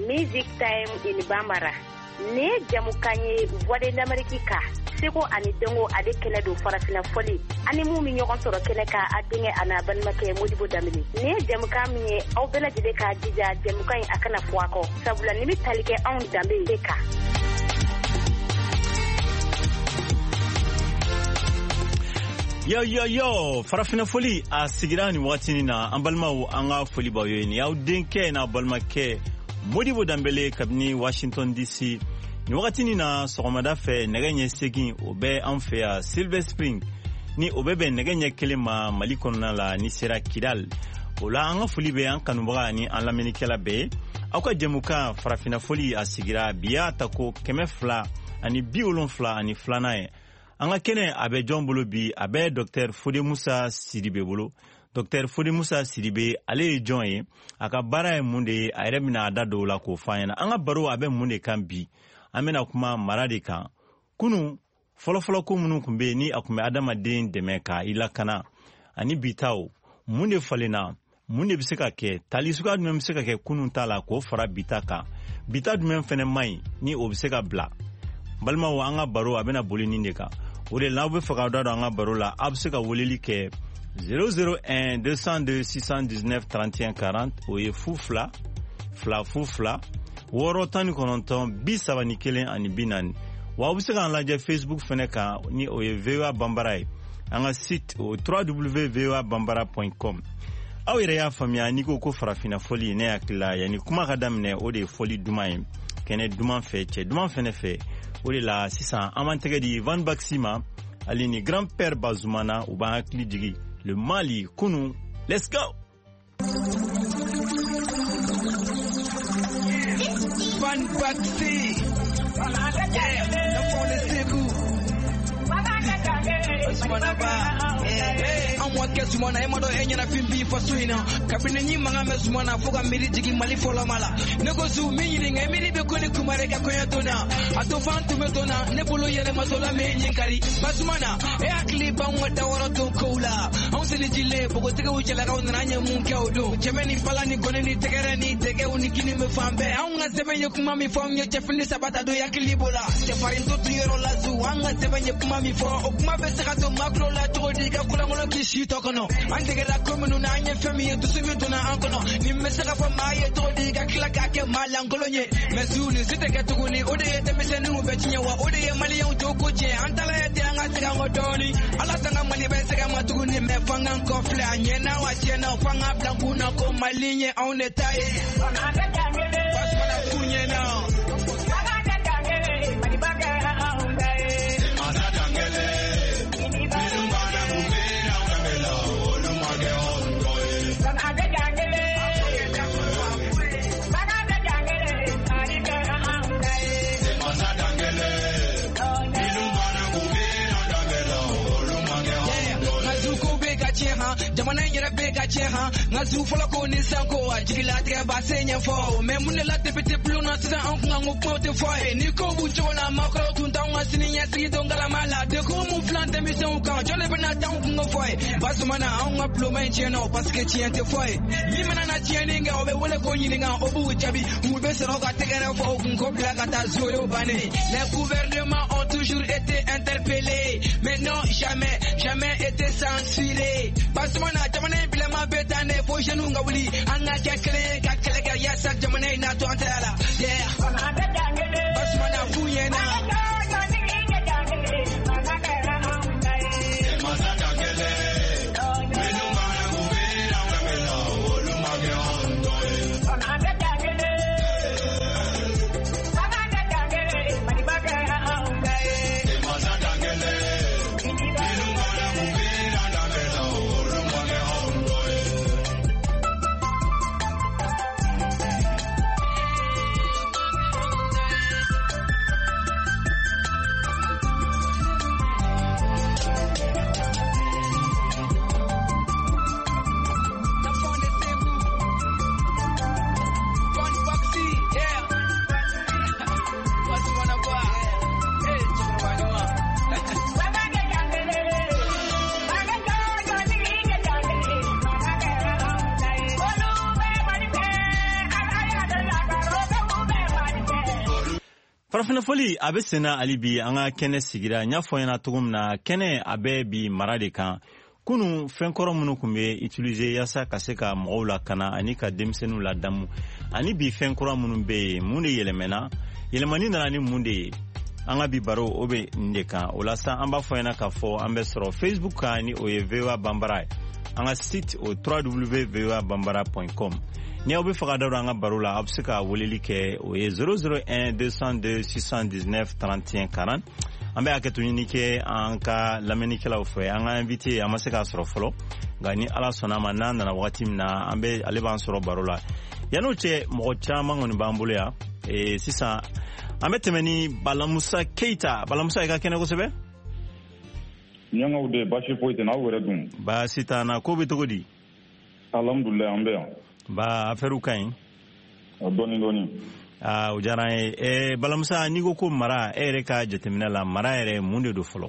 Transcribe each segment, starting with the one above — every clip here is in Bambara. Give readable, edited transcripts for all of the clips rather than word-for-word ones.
Music Time in Bambara. Ne jamukanye voix d'Amérique ka. Seko ani dongo ade kele do farafina foli. Ani mu mi ñogon soro kele ka adinge ana banmake Modibo Damini. Ne jamuka mi aw bela jide ka jija jamuka akana fuako. Sabula ni mi talike on dambe deka. Yo farafina foli a sigira ni watini na ambalmawo anga foli bayo ni yaw denke na balmake Modibo Dambele kabni Washington DC ni watini na sogomada fe negenye segin obe anfe ya Silver Spring ni obebe negenye kelema malikonna la ni sera Kidal ola anga foli be an kanubaga ni an lamenikela be akwa jemuka farafina foli a sigira biya tako kemefla ani biolonfla ani flanae anga kene abe John Bolobi abe Dr. Fode Musa Sidibe bolo Dr. Fode Musa Sidibe ale John ye aka bara munde ayre mina adado la ko fayana anga baro abe munde kan bi amena kuma marade kan kunu folo ko munu kumbe ni akume adama den demeka ilakana ani bitao munde falena munde biseka ke talisuka dum biseka ke kunu tala ko fara bitaka bita dum fene mai ni obiseka bla balma wa anga baro abena bolini ndeka ore lawe fakada do anga baro la abseka woleli ke 001 202 619 31 40 oye fufla woro tani kononton bisaba ni kelen ani binani wa obiseka laje Facebook feneka ni oye VOA Bambara anga site o www.voabambara.com awire ya famia ni ko farafina foli ne akila yani kuma kadamne o de foli dumaye kene duman fete duman fene fe o de la 600 amantege di Van Baxima alini grand-père Bazumana ou ba akli digi le Mali kunu let's go Van Baxi yeah the phone is amwa kesumana emodo enyana fimbi fasuina kabine nyima ngame sumana foga miri jigi mali fola mala nego zu minyi nge miri be koni kumare ka koyatona ato fantu metona ne bolo yere masola menyi kari basumana e akli bangwa dawara to kola onseli jile bogo tege ujela ka onanya munke odo chemeni palani goneni tegere ni tege unikini me fambe anga sebenye kuma mi famye chefini sabata do yakli bola chefari to tuyero lazu anga sebenye kuma mi fo okuma beseka to makro la to diga kula ngolo kishi to kono ande la komunu na anye fami to subi to na ankono ni meseka fa maye to diga kila ka ke malangolo nye mesuni siteke tuguni ode te mesenu bechinya wa ode mali yon to koje antala ete anga tiga ngodoni ala tanga mali beseka matuguni me fanga kofle anye na wa chena fanga blanku na ko malinye on etaye basmana kunye na jamana yera bega cheha ngazu fola ko ni sanko ajila tre basenya fo memune la depete plona tsa ankunga ngopote fo ni ko bujola makro tunta ngasini nyasi dongala mala de ko mu plante mission ka jole bena tankunga fo basumana anga ploma cheno parce que tiente fo limana na tiene nga obe wole ko nyini nga obu jabi mu be sero ka tegere fo ko bla kata zoyo bane les gouvernements ont toujours été interpellés mais non jamais été censurés basumana jamane bilama betane fo jenu nga wuli anga kekele ka yasa jamane na to antala yeah basumana fuyena farafina foli a bɛ senna hali bi an ka kɛnɛ sigira n y'a fɔ ɲɛna cogo min na kɛnɛ a bɛ bi mara de kan kunun fɛn kɔrɔ minnu tun bɛ utiliser yaasa ka se ka mɔgɔw lakana ani ka denmisɛnninw ladamu ani bi fɛn kura minnu bɛ yen mun de yɛlɛmɛna yɛlɛmani nana ni mun de ye an ka bi baro o bɛ nin de kan o la sa an b'a fɔ ɲɛna k'a fɔ an bɛ sɔrɔ Facebook kan ni o ye VOA Bambara ye an ka site o www.voabambara.com ni aw bɛ fɛ ka da don an ka baro la aw bɛ se ka weleli kɛ o ye 001 202 619 31 40 an bɛ hakɛto ɲini kɛ an ka lamɛnnikɛlaw fɛ an ka invité an ma se k'a sɔrɔ fɔlɔ nka ni ala sɔnna a ma n'an nana wagati min na ale b'an sɔrɔ baro la yan'o cɛ mɔgɔ caman kɔni b'an bolo yan sisan an bɛ tɛmɛ ni Balamusa Keita Balamusa i ka kɛnɛ kosɛbɛ ɲangaw de basi foyi tɛ n'aw yɛrɛ dun baasi t'an na ko bɛ cogo di alhamdulilayi an bɛ yan affaire ka ɲi dɔɔni dɔɔni o diyara an ye Balamusa n'i ko mara e yɛrɛ ka jateminɛ la mara yɛrɛ mun de don fɔlɔ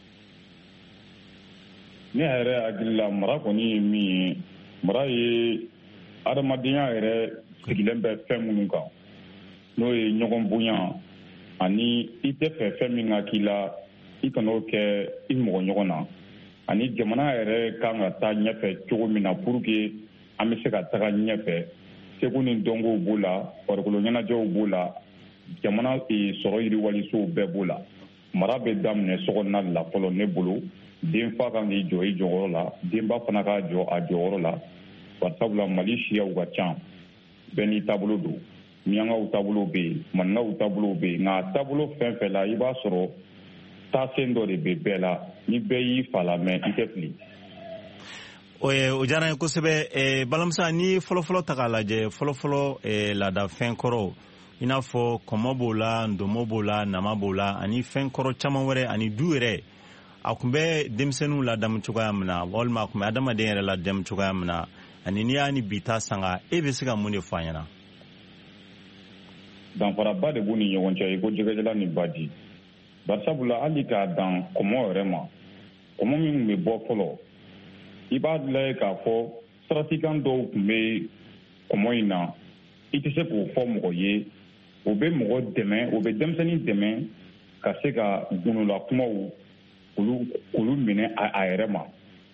ne yɛrɛ hakili la mara kɔni ye min ye mara ye adamadenya yɛrɛ sigilen bɛ fɛn minnu kan n'o ye ɲɔgɔn bonya ani i tɛ fɛ fɛn min ka k'i la i kan'o kɛ i mɔgɔ ɲɔgɔn na ani jamana yɛrɛ kan ka taa ɲɛfɛ cogo min na pour que an bɛ se ka taga ɲɛfɛ segu ni dɔnkow b'o la farikolo ɲɛnajɛw b'o la jamana sɔrɔ yiriwalisow bɛɛ b'o la mara bɛ daminɛ sokɔnɔna la fɔlɔ ne bolo den fa kan k'i jɔ i jɔyɔrɔ la denba fana k'a jɔ a jɔyɔrɔ la barisabula mali siyaw ka ca bɛɛ n'i taabolo don miyankaw taabolo bɛ yen maninkaw taabolo bɛ yen nka taabolo fɛn fɛn la i b'a sɔrɔ taasen dɔ de bɛ bɛɛ la ni bɛɛ y'i fa la mɛ i tɛ fili o diyara n ye kosɛbɛ Balamusa ni fɔlɔfɔlɔ ta k'a lajɛ fɔlɔfɔlɔ laada fɛn kɔrɔ i n'a fɔ kɔmɔ b'o la ndomo b'o la nama b'o la ani fɛn kɔrɔ caman wɛrɛ ani du yɛrɛ a tun bɛ denmisɛnninw ladamu cogoya min na walima a tun bɛ adamaden yɛrɛ ladamu cogoya min na ani n'i y'a ni bi ta sanga e bɛ se ka mun de fɔ an ɲɛna danfaraba de b'u ni ɲɔgɔn cɛ i ko jɛgɛjɛla ni baji barisabula hali k'a dan kɔmɔ yɛrɛ ma kɔmɔ min bɛ bɔ fɔlɔ i b'a lajɛ k'a fɔ saratikan dɔw tun bɛ kɔmɔ in na i tɛ se k'o fɔ mɔgɔ ye o bɛ mɔgɔ dɛmɛ o bɛ denmisɛnnin dɛmɛ ka se ka gunola kumaw olu minɛ a yɛrɛ ma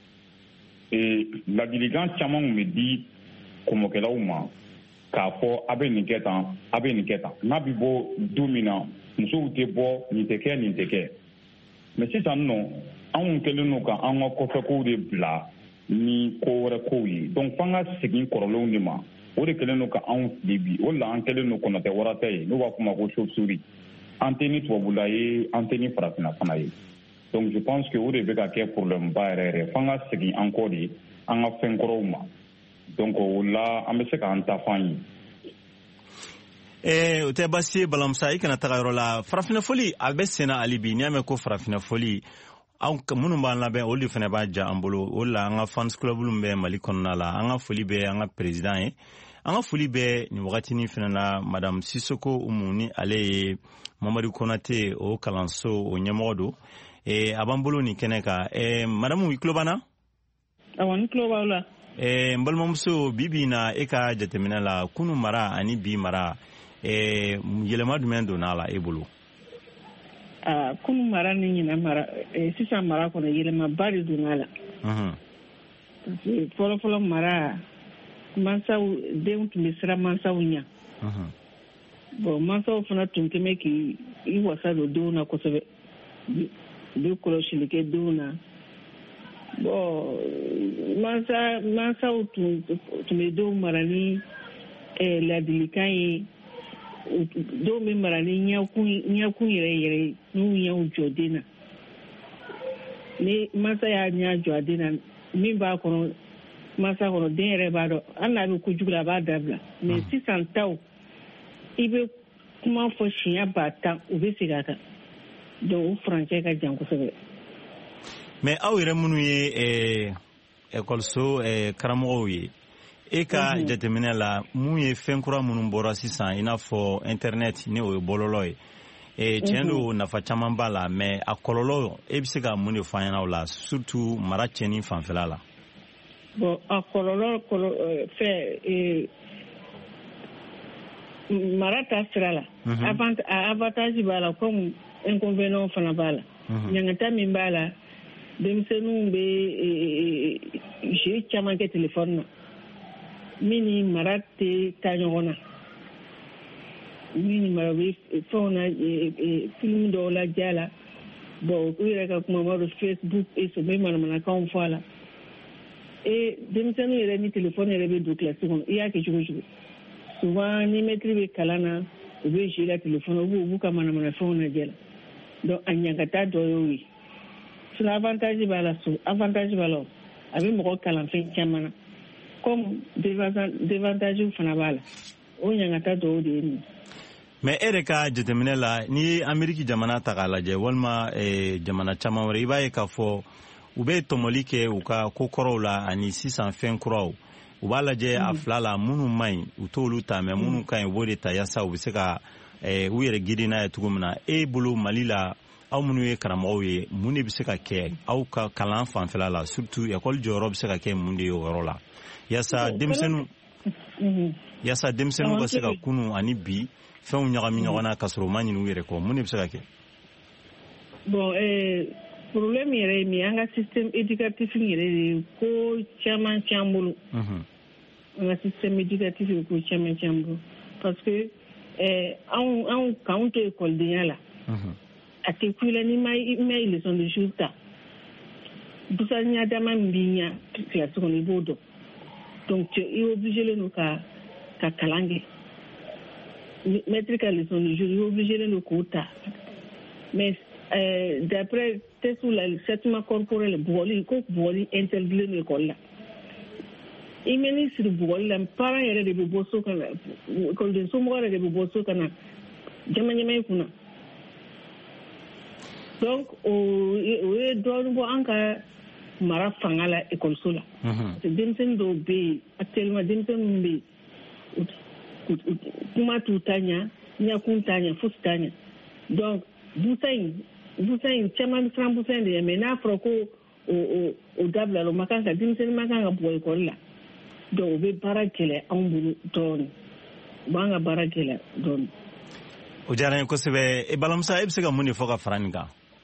ladilikan caman tun bɛ di kɔmɔkɛlaw ma k'a fɔ a bɛ nin kɛ tan a bɛ nin kɛ tan n'a bɛ bɔ don min na musow tɛ bɔ nin tɛ kɛ nin tɛ kɛ mɛ sisan nɔ anw kɛlen don ka an ka kɔfɛkow de bila ni ko wɛrɛ kow ye donc f'an ka segin kɔrɔlenw de ma o de kɛlen don ka anw fili bi o la an kɛlen don kɔnɔtɛ waratɛ ye n'o b'a fɔ ma ko chauve-souris an tɛ ni tubabula ye an tɛ ni farafinna fana ye donc je pense que o de bɛ ka kɛ problème ba yɛrɛ yɛrɛ f'an ka segin an kɔ de an ka fɛn kɔrɔw ma donc o la an bɛ se k'an ta fan ye o tɛ baasi ye Balamusa i kana taga yɔrɔ la farafinna foli a bɛ senna hali bi n'i y'a mɛn ko farafinna foli anw minnu b'an labɛn olu de fana b'a ja an bolo o la an ka fans club min bɛ Mali kɔnɔna la an ka foli bɛ an ka président ye an ka foli bɛ nin wagatinin fana na madame Sisoko Umu ni ale ye Mamadu Konate o kalanso o ɲɛmɔgɔ don a b'an bolo nin kɛnɛ kan madame i tulo b'an na awɔ n tulo b'aw la n balimamuso bi na e ka jateminɛ la kunun mara ani bi mara yɛlɛma jumɛn donna a la e bolo kunun mara ni ɲina mara sisan mara kɔnɔ yɛlɛmaba de donna a la fɔlɔfɔlɔ mara mansaw denw tun bɛ siran mansaw ɲɛ bon mansaw fana tun tɛ mɛn k'i wasa don denw na kosɛbɛ u bɛ kɔlɔsili kɛ denw na bon mansaw tun bɛ denw mara ni ladilikan ye denw bɛ mara ni ɲɛkun yɛrɛ n'u ɲɛw jɔ den na ni mansa y'a ɲɛ jɔ a den na min b'a kɔnɔ mansa kɔnɔ den yɛrɛ b'a dɔn hali n'a bɛ kojugu la a b'a dabila mais sisan taw i bɛ kuma fɔ siɲɛ 10,000 u bɛ segin a kan donc o furancɛ ka jan kosɛbɛ. mais aw yɛrɛ minnu ye ekɔliso karamɔgɔw ye e ka jateminɛ la mun ye fɛn kura minnu bɔra sisan i n'a fɔ internet ni o ye bɔlɔlɔ ye tiɲɛ don nafa caman b'a la mais a kɔlɔlɔ e bɛ se ka mun de fɔ an ɲɛna o la surtout mara tiɲɛni fanfɛla la. bon a kɔlɔlɔ mara ta sira la avantage b'a la comme inconvénient fana b'a la ɲangata min b'a la denmisɛnninw bɛ jeu caman kɛ téléphone na min ni mara tɛ taa ɲɔgɔn na min ni mara bɛ fɛnw na film dɔw lajɛ a la bon u yɛrɛ ka kuma b'a dɔn Facebook u bɛ manamanakanw fɔ a la denmisɛnninw yɛrɛ ni téléphone yɛrɛ bɛ don classe kɔnɔ i y'a kɛ cogo cogo souvent ni maître bɛ kalan na u bɛ jeu la téléphone u b'u ka manamanafɛnw lajɛ la donc a ɲangata dɔ y'o ye sinon avantage b'a la a bɛ mɔgɔ kalan fɛn caman na comme désavantage fana b'a la o ɲangata dɔw de ye nin. mais e yɛrɛ ka jateminɛ la n'i ye Ameriki jamana ta k'a lajɛ walima jamana caman wɛrɛ i b'a ye k'a fɔ u bɛ tɔmɔli kɛ u ka ko kɔrɔw la ani sisan fɛn kuraw u b'a lajɛ a fila la minnu man ɲi u t'olu ta mais minnu ka ɲi u b'o de ta yasa u bɛ se ka u yɛrɛ gidi n'a ye cogo min na e bolo Mali la aw minnu ye karamɔgɔw ye mun de bɛ se ka kɛ aw ka kalan fanfɛla la surtout école jɔyɔrɔ bɛ se ka kɛ mun de ye o yɔrɔ la yasa denmisɛnninw ka se ka kunu ani bi fɛnw ɲagami ɲɔgɔn na ka sɔrɔ u ma ɲini u yɛrɛ kɔ mun de bɛ se ka kɛ. bon problème yɛrɛ ye min an ka système éducatif yɛrɛ de ko caman c'an bolo an ka système éducatif de ko caman c'an bolo parce que anw k'anw to écoledenya la a tɛ ku la n'i ma leçon de jour ta busaniya dama min b'i ɲɛ classe kɔnɔ i b'o dɔn donc i est obligé len ka kalan kɛ maître ka leçon de jour i est obligé len k'o ta mais d'après test la traitement corporel bugɔli interdit len école la i mɛn'i siri bugɔli la parent yɛrɛ de bɛ bɔ so ka na écoleden somɔgɔ yɛrɛ de bɛ bɔ so ka na ɲama i kunna donc o ye dɔɔnin bɔ an ka mara fanga la école la parce que denmisɛnnin dɔw bɛ yen actuellement denmisɛnnin bɛ yen kuma t'u ta ɲɛ ɲɛkun t'a ɲɛ fosi t'a ɲɛ donc busa in caman bɛ siran busa in de ɲɛ mais n'a fɔra ko o dabila la o ma kan ka denmisɛnnin ma kan ka bɔ école la donc o bɛ baara gɛlɛya anw bolo dɔɔnin u b'an ka baara gɛlɛya dɔɔnin. o diyara n ye kosɛbɛ Balamusa e bɛ se ka mun de fɔ ka fara nin kan.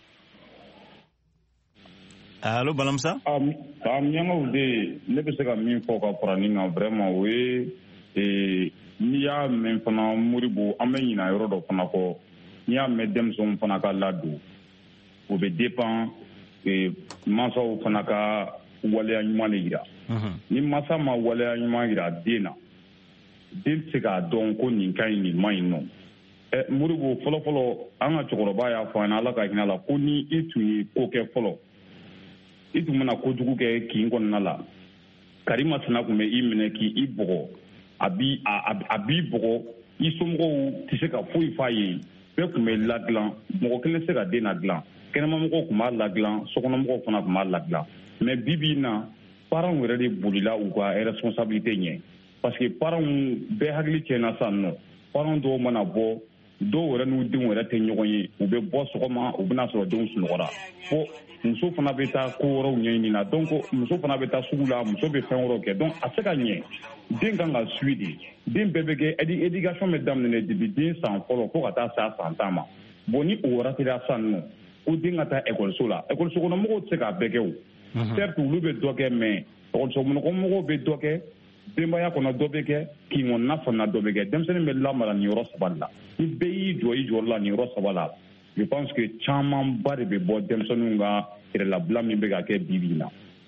Allo Balamusa. Miyangaw de ne bɛ se ka min fɔ ka fara nin kan vraiment o ye n'i y'a mɛn fana Moribo an bɛ ɲinɛ yɔrɔ dɔ fana kɔ n'i y'a mɛn denmisɛnw fana ka ladon o bɛ dépend mansaw fana ka waleya ɲuman de yira ni mansa ma waleya ɲuman yira den na den tɛ se k'a dɔn ko nin ka ɲi nin man ɲi nɔ Moribo fɔlɔfɔlɔ an ka cɛkɔrɔba y'a fɔ an ɲɛna Ala ka hinɛ la ko ni i tun ye ko kɛ fɔlɔ i tun bɛna kojugu kɛ kin kɔnɔna la Karima Sina tun bɛ i minɛ k'i bugɔ a b'i bugɔ i somɔgɔw tɛ se ka foyi f'a ye bɛɛ tun bɛ ladilan mɔgɔ kelen tɛ se ka den ladilan kɛnɛmamɔgɔw tun b'a ladilan sokɔnɔmɔgɔw fana tun b'a ladilan mais bi bi in na parents yɛrɛ de bolila u ka responsabilité ɲɛ parce que parents bɛɛ hakili cɛnna sisan nɔ parents dɔw mana bɔ dɔw yɛrɛ n'u denw yɛrɛ tɛ ɲɔgɔn ye u bɛ bɔ sɔgɔma u bɛna sɔrɔ denw sunɔgɔra fo muso fana bɛ taa ko wɛrɛw ɲɛɲini na donc muso fana bɛ taa sugu la muso bɛ fɛn wɛrɛw kɛ donc a tɛ se ka ɲɛ den kan ka suit de den bɛɛ bɛ kɛ éducation bɛ daminɛ depuis den san fɔlɔ fo ka taa se a san 10 ma bon ni o ratera sisan nɔ ko den ka taa école la école kɔnɔmɔgɔw tɛ se k'a bɛɛ kɛ o certes olu bɛ dɔ kɛ mais école kɔnɔmɔgɔw bɛ dɔ kɛ denbaya kɔnɔ dɔ bɛ kɛ kin kɔnɔna fana dɔ bɛ kɛ denmisɛnnin bɛ lamara nin yɔrɔ saba la ni bɛɛ y'i jɔ i jɔyɔrɔ la nin yɔrɔ saba la je pense que camanba de bɛ bɔ denmisɛnninw ka yɛrɛlabila min bɛ ka kɛ bi bi in na.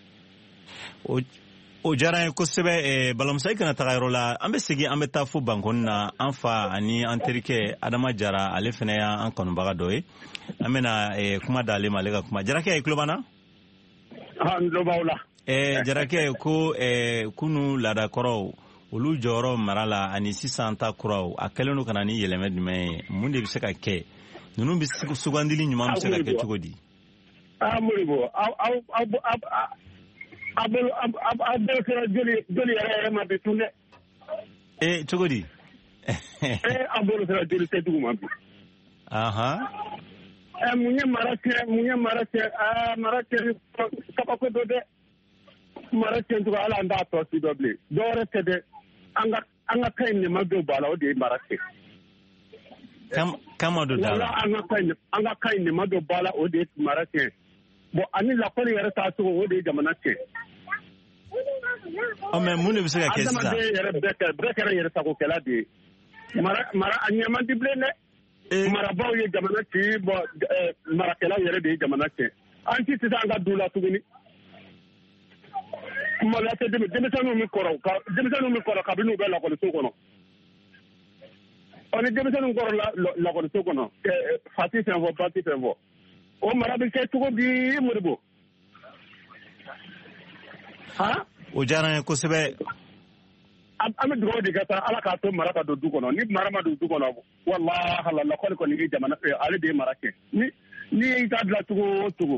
o diyara n ye kosɛbɛ Balamusa i kana taga yɔrɔ la an bɛ segin an bɛ taa fo bankɔni na an fa ani an terikɛ Adama Jara ale fana y'an kanubaga dɔ ye an bɛna kuma d'ale ma ale ka kuma Jarakɛ i tulo b'an na. n tulo b'aw la. Jarakɛ ko kunu laadakɔrɔw olu jɔyɔrɔ mara la ani sisan ta kuraw a kɛlen don ka na ni yɛlɛmɛ jumɛn ye mun de bɛ se ka kɛ ninnu bɛ sugandili ɲuman bɛ se ka kɛ cogo di. Moribo aw bɛɛ kɛra joli yɛrɛ ma bi tun dɛ. Cogo di. aw bɛɛ kɛra joli tɛ dugu ma bi. mun ye mara cɛ mara cɛ kabako dɔ dɛ. mara cɛncogo ala an t'a tɔ si dɔ bilen dɔwɛrɛ tɛ dɛ an ka an ka kai ne ma do bala o de mara ke kama do dala an ka kai ne ma do bala o de mara ke bon ani la ko yɛrɛ ta so o de jamana ke o mais mun de bɛ se ka kɛ sisan adama de yɛrɛ bɛɛ kɛra yɛrɛ sago kɛla de mara a ɲɛman di bilen dɛ marabaw ye jamana ci bon marakɛlaw yɛrɛ de ye jamana cɛ an ci sisan an ka du la tuguni maloya tɛ denmisɛnninw min kɔrɔ kabini u bɛ lakɔliso kɔnɔ ni denmisɛnninw kɔrɔ lakɔliso kɔnɔ fati fɛn fɔ bati fɛn fɔ o mara bɛ kɛ cogo di Modibo o diyara n ye kosɛbɛ an bɛ dugawu de kɛ sa ala k'a to mara ka don du kɔnɔ ni mara ma don du kɔnɔ walahi lakɔli kɔni ye jamana ale de ye mara kɛ ni y'i ta dilan cogo o cogo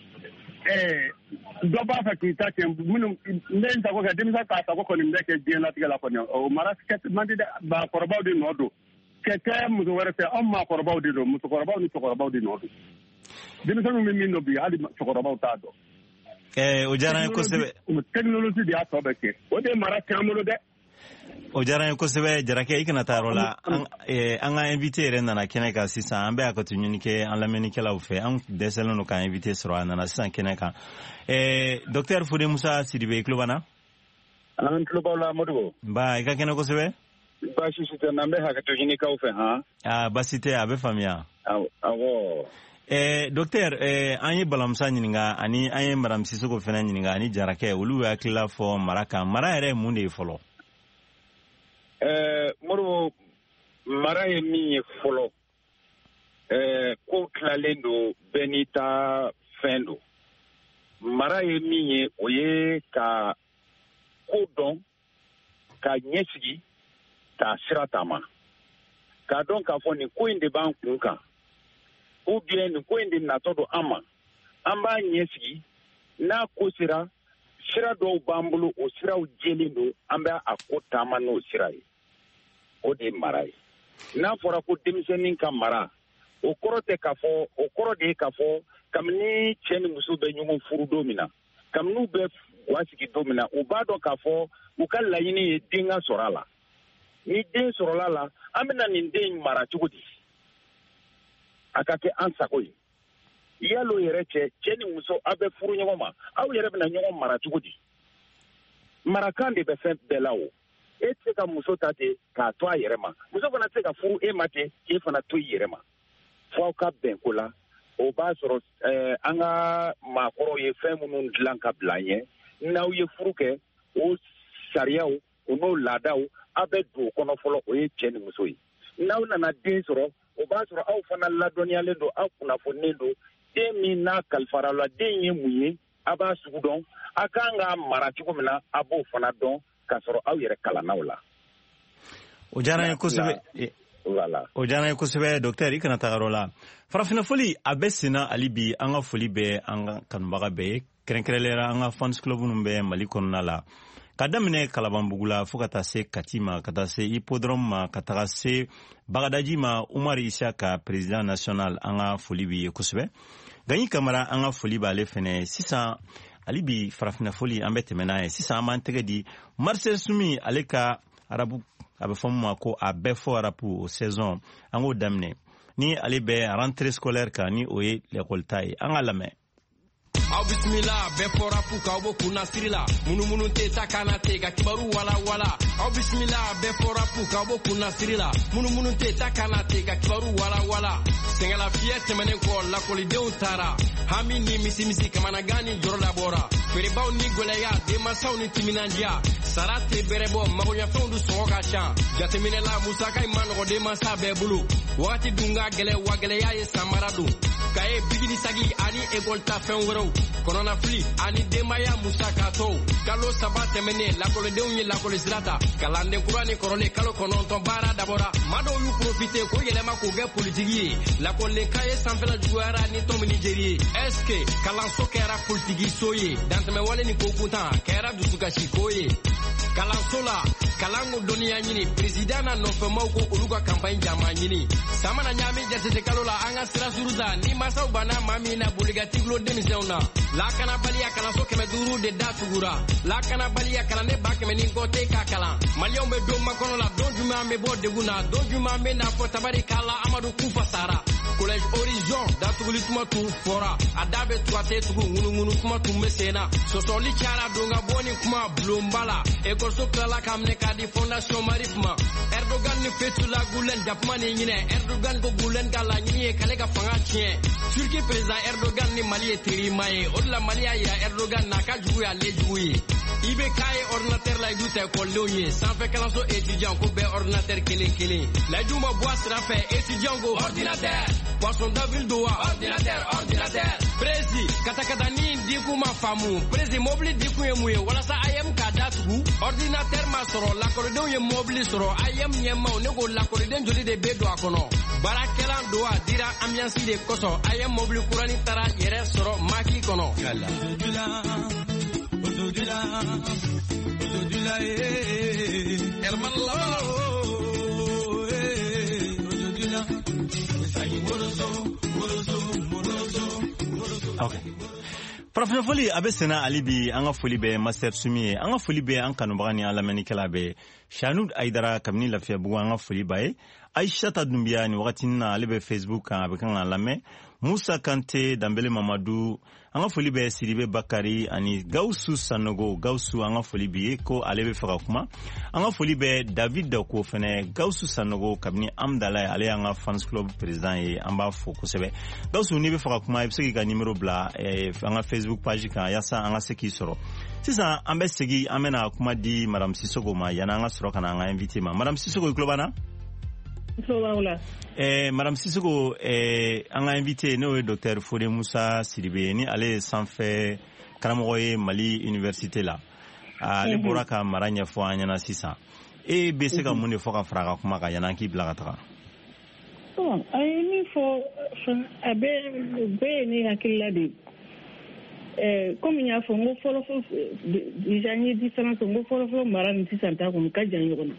dɔ b'a fɛ k'i ta kɛ minnu ne ye n sago kɛ denmisɛn k'a sago kɔni bɛ kɛ diɲɛlatigɛ la kɔni o mara man di dɛ bakɔrɔbaw de nɔ don kɛ muso wɛrɛ fɛ anw maakɔrɔbaw de don musokɔrɔbaw ni cɛkɔrɔbaw de nɔ don denmisɛnninw bɛ min dɔn bi hali cɛkɔrɔbaw t'a dɔn. O diyara n ye kosɛbɛ. Technologie de y'a tɔ bɛɛ kɛ o de ye mara kɛ an bolo dɛ. O diyara n ye kosɛbɛ Jarakɛ i kana taa yɔrɔ la an ka invité yɛrɛ nana kɛnɛ kan sisan an bɛ a ka to ɲini kɛ an lamɛnnikɛlaw fɛ an dɛsɛlen don ka invité sɔrɔ a nana sisan kɛnɛ kan docteur Fode Musa Sidibe i tulo b'an na. An tulo b'aw la Modibo. Nba i ka kɛnɛ kosɛbɛ. Baasi si tɛ n bɛ hakɛto ɲinikaw fɛ han. Baasi tɛ a bɛ faamuya. Awɔ. Docteur an ye Balamusa ɲininka ani an ye Madame Sisoko fɛnɛ ɲininka ani Jarakɛ olu y'u hakilila fɔ mara kan mara yɛrɛ ye mun de ye fɔlɔ. Modibo mara ye min ye fɔlɔ ko tilalen don bɛɛ n'i ta fɛn don mara ye min ye o ye ka ko dɔn ka ɲɛsigi ka sira taama k'a dɔn k'a fɔ nin ko in de b'an kun kan ou bien nin ko in de natɔ don an ma an b'a ɲɛsigi n'a ko sera sira dɔw b'an bolo o siraw jɛlen don an bɛ a ko taama n'o sira ye o de ye mara ye n'a fɔra ko denmisɛnnin ka mara o kɔrɔ tɛ k'a fɔ o kɔrɔ de ye k'a fɔ kabini cɛ ni muso bɛ ɲɔgɔn furu don min na kabini u bɛ ga sigi don min na u b'a dɔn k'a fɔ u ka laɲini ye den ka sɔrɔ a la ni den sɔrɔla la an bɛna nin den mara cogo di a ka kɛ an sago ye yalo yɛrɛ cɛ ni muso aw bɛ furu ɲɔgɔn ma aw yɛrɛ bɛna ɲɔgɔn mara cogo di marakan de bɛ fɛn bɛɛ la o e tɛ se ka muso ta ten k'a to a yɛrɛ ma muso fana tɛ se ka furu e ma ten k'e fana to i yɛrɛ ma fo aw ka bɛn ko la o b'a sɔrɔ an ka maakɔrɔw ye fɛn minnu dilan ka bila an ye n'aw ye furu kɛ o sariyaw o n'o laadaw aw bɛ don o kɔnɔ fɔlɔ o ye cɛ ni muso ye n'aw nana den sɔrɔ o b'a sɔrɔ aw fana ladɔnniyalen don aw kunnafonilen don den min n'a kalifara la den ye mun ye a b'a sugu dɔn a kan ka mara cogo min na a b'o fana dɔn k'a sɔrɔ aw yɛrɛ kalannaw la. O diyara n ye kosɛbɛ. O diyara n ye kosɛbɛ docteur i kana taga yɔrɔ la farafina foli a bɛ senna hali bi an ka foli bɛ an ka kanubaga bɛɛ ye kɛrɛnkɛrɛnnenya an ka fans club minnu bɛ Mali kɔnɔna la ka daminɛ Kalabanbugu la fo ka taa se Kati ma ka taa se Hippodrome ma ka taga se Bagadaji ma Umar Isaka président national an ka foli b'i ye kosɛbɛ Gagny Camara an ka foli b'ale fɛnɛ sisan hali bi farafina foli an bɛ tɛmɛ n'a ye sisan an b'an tɛgɛ di Marcel Sumi ale ka arabu a bɛ fɔ min ma ko a bɛɛ fɔ arabu o saison an k'o daminɛ ni ale bɛ rentrée scolaire kan ni o ye l'école ta ye an ka lamɛn. Aw bismillah bɛɛ fɔra fu k'aw bɔ kunna siri la munumunu tɛ ta kana tɛ ka kibaru wala wala aw bismillah bɛɛ fɔra fu k'aw bɔ kunna siri la munumunu tɛ ta kana tɛ ka kibaru wala wala sɛgɛnlafiɲɛ tɛmɛnen kɔ lakɔlidenw taara hami ni misimisi kamanagan ni jɔrɔ labɔra feerebaw ni gwɛlɛya denmansaw ni timinandiya sara tɛ bɛrɛ bɔ magoɲafɛnw du sɔngɔ ka ca jateminɛla musaka in ma nɔgɔ denmansa bɛɛ bolo wagati dun ka gɛlɛ wa gɛlɛya ye samara don k'a ye bigini sagi ani ekɔli ta fɛn wɛrɛw kɔnɔnafili ani denbaya musakatɔw kalo 3 tɛmɛnen lakɔlidenw ye lakɔli sira ta kalanden kura ni kɔrɔlen kalo 9 baara dabɔra maa dɔw y'u profite ko yɛlɛma k'o kɛ politiki ye lakɔlidenka ye sanfɛla juguyara ni tɔn nigeri ye est-ce que kalanso kɛra politiki so ye dantɛmɛwale ni kokuntan kɛra dusukasi ko ye kalanso la kalan ko dɔnniya ɲini président na nɔfɛmaw ko olu ka campagne jama ɲini samana ɲami jatete kalo la an ka sira surusa ni masaw banna maa min na boligatigilo denmisɛnw na lakanabaliya kalanso 500 de da tugura lakanabaliya kalanden 100 ni kɔ tɛ ka kalan maliyɛnw bɛ don makɔnɔ la don juman bɛ bɔ degun na don juman bɛ n'a fɔ tabari kala amadu kufa sara collège horizon datuguli kuma tun fɔra a da bɛ tuga tɛ tugu ŋunuŋunu kuma tun bɛ sen na sɔsɔli cayara don ka bɔ ni kuma bulonba la ekɔliso tilala ka minɛ k'a di fondation marif ma erdogan ni fetula gulen jakuma ni ɲinɛ erdogan ko gulen ka laɲini ye k'ale ka fanga tiɲɛ turki président erdogan ni mali ye terima ye o de la mali y'a yira erdogan n'a ka jugu y'ale jugu ye i bɛ k'a ye ordinateur la i du tɛ ekɔlidenw ye sanfɛ kalanso étudiant ko bɛɛ ordinateur kelen kelen layidu ma bɔ a sira fɛ étudiant ko ordinateur poisson d'avril do wa ordinateur prési katakatani diku ma faamu prési mobili diku ye mun ye walasa ayem k'a datugu ordinateur ma sɔrɔ lakɔlidenw ye mobili sɔrɔ ayem ɲɛmaw ne ko lakɔliden joli de bɛ don a kɔnɔ baarakɛlan do a dira ambiance de kosɔn ayem mobili kurani taara yɛrɛ sɔrɔ maki kɔnɔ Okay. Farafina foli a bɛ senna ali bi an ka foli bɛ Master Sumi ye an ka foli bɛ an kanubaga ni an lamɛnnikɛla bɛ Shanud Aidara kabini Lafiyabugu an ka foli b'a ye Aishata Dumbiya ni wagati na ale bɛ Facebook kan a bɛ kan ka lamɛn Musa Kante Dambele Mamadu an ka foli bɛ Sidibe Bakari ani Gawusu Sanogo Gawusu an ka foli bi ye ko ale bɛ fɛ ka kuma an ka foli bɛ David Dako fɛnɛ Gawusu Sanogo kabini Amdala ale y'an ka fans club président ye an b'a fo kosɛbɛ Gawusu n'i bɛ fɛ ka kuma i bɛ se k'i ka numéro bila an ka Facebook page kan yasa an ka se k'i sɔrɔ sisan an bɛ segin an bɛna kuma di Madame Sisoko ma yanni an ka sɔrɔ ka na an ka invité ma Madame Sisoko i tulo b'an na Madame Sisoko an ka invité n'o ye Dr Fode Musa Sidibe ni ale ye sanfɛ karamɔgɔ ye Mali université la ale bɔra ka mara ɲɛfɔ an ɲɛna sisan e bɛ se ka mun de fɔ ka fara a ka kuma kan yanni an k'i bila ka taga a ye min fɔ a bɛɛ ye ne hakilila de komi n y'a fɔ n ko fɔlɔfɔlɔ déjà n ye différence n ko fɔlɔfɔlɔ mara ni sisan ta kɔni ka jan ɲɔgɔn na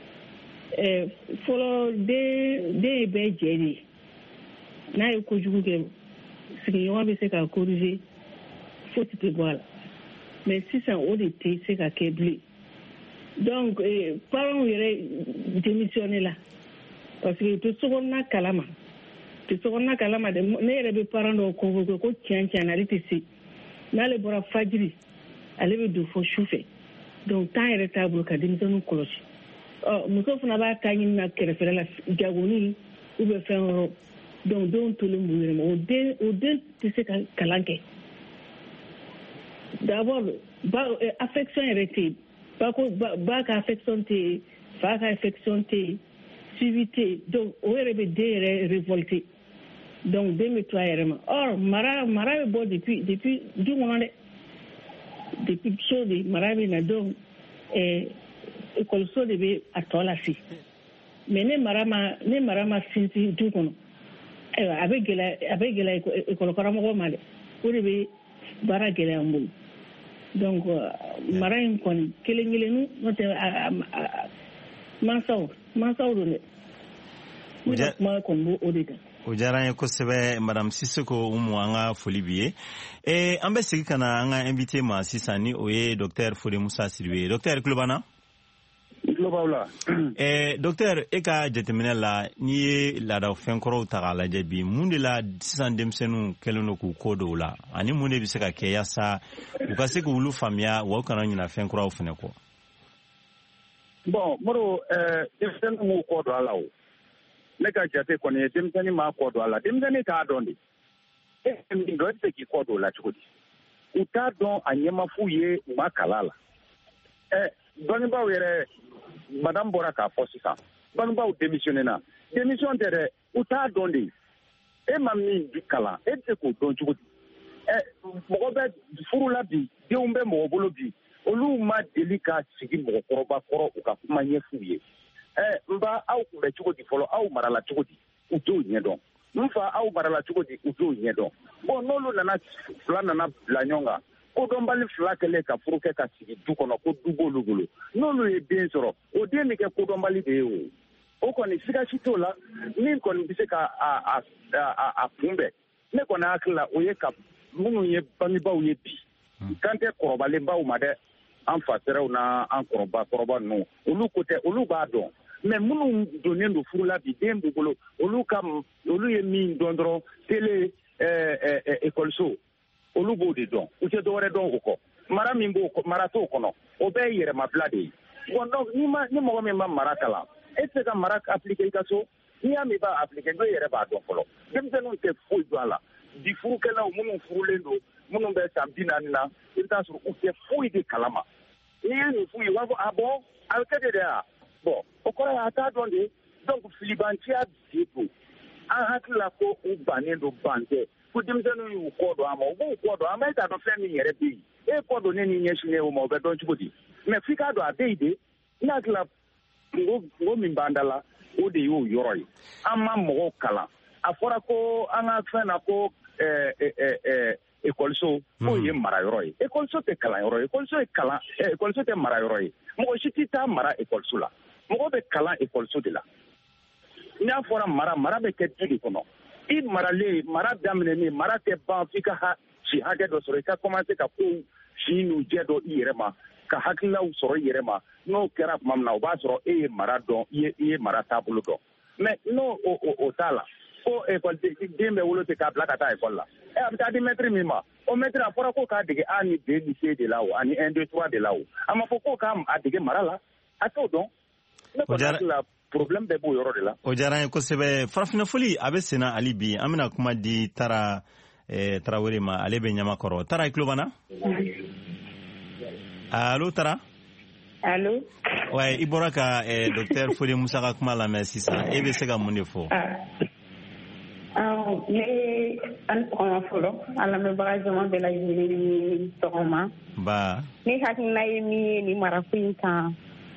fɔlɔ den ye bɛɛ jɛ de ye n'a ye kojugu kɛ sigiɲɔgɔn bɛ se ka corriger faute tɛ bɔ a la mais sisan o de tɛ se ka kɛ bilen donc parents yɛrɛ démissionné la parce que u tɛ sokɔnɔna kalama dɛ ne yɛrɛ bɛ parents dɔw convoqué ko tiɲɛ na ale tɛ se n'ale bɔra fajiri ale bɛ don fo sufɛ donc temps yɛrɛ t'a bolo ka denmisɛnninw kɔlɔsi muso fana b'a ta ɲini na kɛrɛfɛla la jagoni ou bien fɛn wɛrɛw donc denw tolen b'u yɛrɛ ma o den tɛ se ka kalan kɛ d'abord affection yɛrɛ tɛ yen ba ka affection tɛ yen fa ka affection tɛ yen suivi tɛ yen donc o yɛrɛ bɛ den yɛrɛ révolté donc den bɛ to a yɛrɛ ma or mara bɛ bɔ depuis du kɔnɔ dɛ depuis so de mara bɛ na donc ekɔliso de bɛ a tɔ lase mais ne mara ma sinsin du kɔnɔ ayiwa a bɛ gɛlɛya ekɔlikaramɔgɔ ma dɛ o de bɛ baara gɛlɛya n bolo donc mara in kɔni kelen-kelennu n'o tɛ mansaw don dɛ ne ka kuma kɔni b'o o de kan o diyara n ye kosɛbɛ Madame Sisoko Umu an ka foli b'i ye an bɛ segin ka na an ka invité ma sisan ni o ye Dr Fode Musa Sidibe Dr tulo b'an na Docteur e ka jateminɛ la n'i ye laadaw fɛnkɔrɔw ta k'a lajɛ bi mun de la sisan denmisɛnninw kɛlen don k'u ko dɔw la ani mun de bɛ se ka kɛ yaasa u ka se k'olu faamuya wa u kana ɲina fɛnkɔrɔw fɛnɛ kɔ bon Moro denmisɛnninw m'u kɔ don a la o ne ka jate kɔni ye denmisɛnnin m'a kɔ don a la denmisɛnnin t'a dɔn de e min dɔn e tɛ se k'i kɔ don o la cogo di u t'a dɔn a ɲɛma f'u ye u ma kala la dɔnnibaaw yɛrɛ madame bɔra k'a fɔ sisan dɔnnibaaw démissionné na démission tɛ dɛ u t'a dɔn de e ma min kalan e tɛ se k'o dɔn cogo di mɔgɔ bɛ furu la bi denw bɛ mɔgɔ bolo bi olu ma deli ka sigi mɔgɔkɔrɔba kɔrɔ u ka kuma ɲɛf'u ye n ba aw kun bɛ cogo di fɔlɔ aw marala cogo di u t'o ɲɛdɔn n fa aw marala cogo di u t'o ɲɛdɔn bon n'olu fila nana bila ɲɔgɔn kan kodɔnbali fila kɛlen ka furu kɛ ka sigi du kɔnɔ ko du b'olu bolo n'olu ye den sɔrɔ o den bɛ kɛ kodɔnbali de ye o o kɔni sigasi t'o la min kɔni bɛ se ka a kunbɛn ne kɔni hakili la o ye ka minnu ye bangebaaw ye bi kan tɛ kɔrɔbalenbaw ma dɛ an fasɛrɛw na an kɔrɔba ninnu olu ko tɛ olu b'a dɔn mais minnu donnen don furu la bi den b'u bolo olu ye min dɔn dɔrɔn télé école olu b'o de dɔn u tɛ dɔwɛrɛ dɔn o kɔ mara t'o kɔnɔ o bɛɛ ye yɛrɛmabila de ye bon donc ni mɔgɔ min ma mara kalan e tɛ se ka mara appliquer i ka so n'i y'a min b'a appliquer dɔ yɛrɛ b'a dɔn fɔlɔ denmisɛnninw tɛ foyi dɔn a la bi furukɛlaw minnu furulen don minnu bɛ san 40 na i bɛ taa sɔrɔ u tɛ foyi de kalama n'i ye nin f'u ye u b'a fɔ ah bon a bɛ kɛ de ya bon o kɔrɔ ye a t'a dɔn de donc filibanciya de don an hakili la ko u bannen don ban tɛ ko denmisɛnninw y'u kɔ dɔn a ma u b'u kɔ dɔn an bɛ t'a dɔn fɛn min yɛrɛ bɛ yen e kɔ dɔn ne ni ɲɛsinnen o ma o bɛ dɔn cogo di mais f'i k'a dɔn a bɛ yen de n'a hakili la kungo min b'an da la o de y'o yɔrɔ ye an ma mɔgɔw kalan a fɔra ko an ka fɛn na ko ekɔliso k'o ye marayɔrɔ ye ekɔliso tɛ kalanyɔrɔ ye ekɔliso tɛ marayɔrɔ ye mɔgɔ si tɛ taa mara ekɔliso la mɔgɔ bɛ kalan ekɔliso de la n'a fɔra mara bɛ kɛ du de kɔnɔ i maralen mara daminɛnen mara tɛ ban f'i ka si hakɛ dɔ sɔrɔ i ka commencer ka ko si n'u jɛ dɔ i yɛrɛ ma ka hakililaw sɔrɔ i yɛrɛ ma n'o kɛra tuma min na o b'a sɔrɔ e ye mara dɔn i ye mara taabolo dɔn mais n'o o t'a la ko den bɛ wolo ten k'a bila ka taa ekɔli la a bɛ taa di mɛtiri min ma o mɛtiri a fɔra ko k'a dege A ni B ni C de la o ani 1 2 3 de la o a ma fɔ ko k'a dege mara la a t'o dɔn ne kɔni hakili la problème bɛɛ b'o yɔrɔ de la. O diyara n ye kosɛbɛ farafinfoli a bɛ senna hali bi an bɛna kuma di Tarawele ma ale bɛ Ɲamakɔrɔ Tara i tulo b'an na. Allo Tara. Allo. Ouais i bɔra ka docteur Fode Musa ka kuma lamɛn sisan e bɛ se ka mun de fɔ. Ne an sɔgɔma fɔlɔ a lamɛnbaga jama bɛɛ lajɛlen ni sɔgɔma. Ne hakilina ye min ye nin marako in kan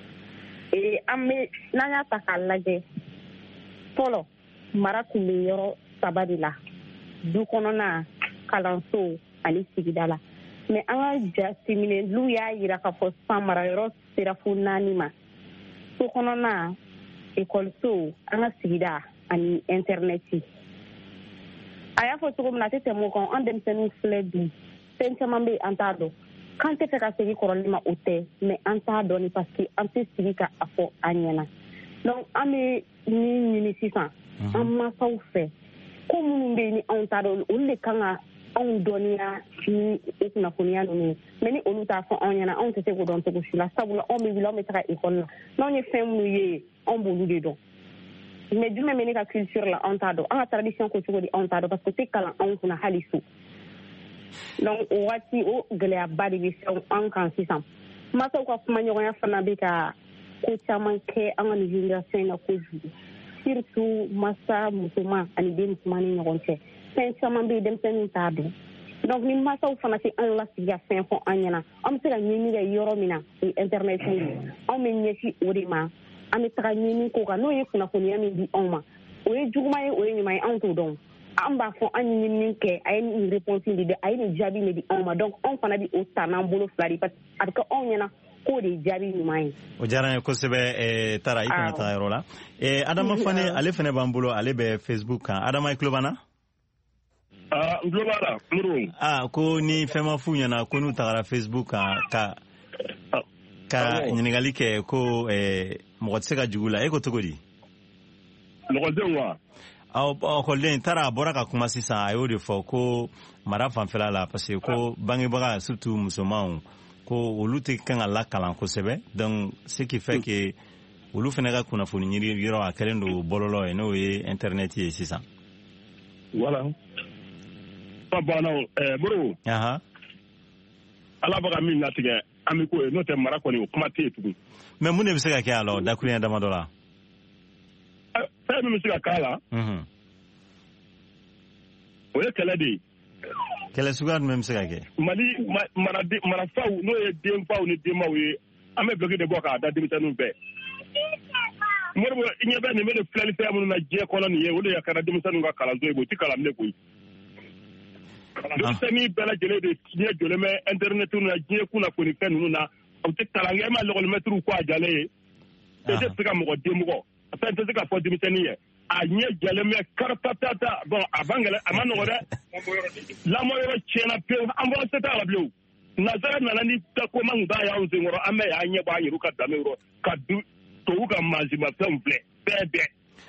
n'an y'a ta k'a lajɛ fɔlɔ mara tun bɛ yɔrɔ 3 de la du kɔnɔna kalanso ani sigida la mais an ka jateminɛlu y'a jira k'a fɔ sisan marayɔrɔ sera fo 4 ma so kɔnɔna ekɔliso an ka sigida ani interneti a y'a fɔ cogo min na a tɛ tɛmɛ o kan an denmisɛnninw filɛ bi fɛn caman bɛ yen an t'a dɔn k'an tɛ fɛ ka segin kɔrɔlen ma o tɛ mais an t'a dɔn ni parce que an tɛ sigi ka a fɔ an ɲɛna donc an bɛ min ɲini sisan an mansaw fɛ ko minnu bɛ yen ni anw t'a dɔn olu de kan ka anw dɔnniya ni kunnafoniya ninnu mais ni olu t'a fɔ anw ɲɛna anw tɛ se k'o dɔn cogo si la sabula anw bɛ wuli anw bɛ taga ekɔli la n'anw ye fɛn minnu ye anw b'olu de dɔn mais jumɛn bɛ ne ka culture la anw t'a dɔn an ka tradition ko cogo di anw t'a dɔn parce que tɛ kalan anw kunna hali so donc o waati o gɛlɛyaba de bɛ fɛn an kan sisan masaw ka kumaɲɔgɔnya fana bɛ ka ko caman kɛ an ka nin génération in na kojugu surtout masa musoman ani den musoman ni ɲɔgɔn cɛ fɛn caman bɛ yen denmisɛnninw t'a dɔn donc ni masaw fana tɛ anw lasigi ka fɛn fɔ an ɲɛna an bɛ se ka ɲini kɛ yɔrɔ min na o ye internet ye anw bɛ ɲɛsin o de ma an bɛ taga ɲini ko kan n'o ye kunnafoniya min di anw ma o ye juguman ye o ye ɲuman ye anw t'o dɔn an b'a fɔ an ye ɲinini kɛ a ye nin réponse de di a ye nin jaabi de di anw ma donc anw fana bɛ o ta n'an bolo 2 de parce que a bɛ kɛ anw ɲɛna k'o de ye jaabi ɲuman ye. O diyara n ye kosɛbɛ Tara i kana taa yɔrɔ la Adama Fane ale fana b'an bolo ale bɛ Facebook kan Adama i tulo b'an na. N tulo b'a la Modibo. Ko ni fɛn ma f'u ɲɛna ko n'u tagara Facebook kan ka ɲininkali kɛ ko mɔgɔ tɛ se ka jugu la e ko cogo di. Mɔgɔdenw wa. Ɔkɔliden Tara a bɔra ka kuma sisan a y'o de fɔ ko mara fanfɛla la parce que ko bangebaga surtout musomanw ko olu tɛ kan ka lakalan kosɛbɛ donc ce qui fait que olu fana ka kunnafoni ɲini yɔrɔ a kɛlen don bɔlɔlɔ ye n'o ye internet ye sisan. Voilà. Pas bannaw Modibo. Ala bɛ ka min latigɛ an bɛ ko ye n'o tɛ mara kɔni o kuma tɛ yen tugun. mais mun de bɛ se ka kɛ a la dakuruɲɛ damadɔ la. fɛn min bɛ se ka k'a la o ye kɛlɛ de ye. Kɛlɛ suguya jumɛn bɛ se ka kɛ. Mali marafaw n'o ye denfaw ni denbaw ye an bɛ bloqué de bɔ k'a da denmisɛnninw bɛɛ. Modibo i ɲɛ bɛ nin bɛ nin filɛlifɛn minnu na diɲɛ kɔnɔ nin ye o de ye kɛra denmisɛnninw ka kalanso ye o tɛ kalan bilen koyi. Denmisɛnnin bɛɛ lajɛlen de diɲɛ jɔlen bɛ internet na diɲɛ kunnafoni fɛn ninnu na u tɛ kalan kɛ e ma lɔgɔlimɛtiriw ko a jalen ye e tɛ se ka mɔgɔ denmɔgɔ fɛn tɛ se ka fɔ denmisɛnnin ye a ɲɛ jɛlen bɛ karatata bon a bangɛlɛ a ma nɔgɔ dɛ lamɔ yɔrɔ tiɲɛna pewu an bɔra se t'a la bilen nazara nana ni takoma kun t'a y'anw senkɔrɔ an bɛ y'an ɲɛ b'a yɛrɛ ka danbe yɔrɔ ka tubabu ka mansimafɛnw filɛ bɛɛ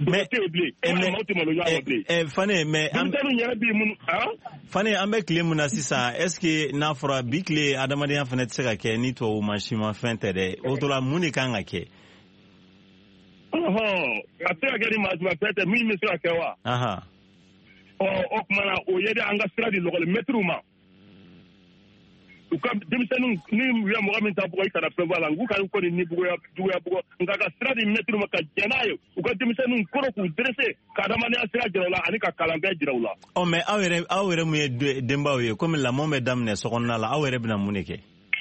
Fane an bɛ tile mun na sisan est-ce que n'a fɔra bi tile adamadenya fana tɛ se ka kɛ ni tubabu mansimafɛn tɛ dɛ o to la mun de kan ka kɛ a tɛ ka kɛ ni mansimafɛn tɛ min bɛ se ka kɛ wa o kumana o ye de an ka sira di lɔgɔlimɛtiriw ma u ka denmisɛnninw ni u ye mɔgɔ min ta bugɔ i kana fɛn bɔ a la n k'u ka kɔni ni juguya bugɔ nka ka sira di mɛtiriw ma ka jɛn n'a ye u ka denmisɛnninw kɔrɔ k'u dresse ka adamadenya sira jira u la ani ka kalanfɛn jira u la. Mais aw yɛrɛ mun ye denbaw ye komi lamɔ bɛ daminɛ sokɔnɔna la aw yɛrɛ bɛna mun de kɛ.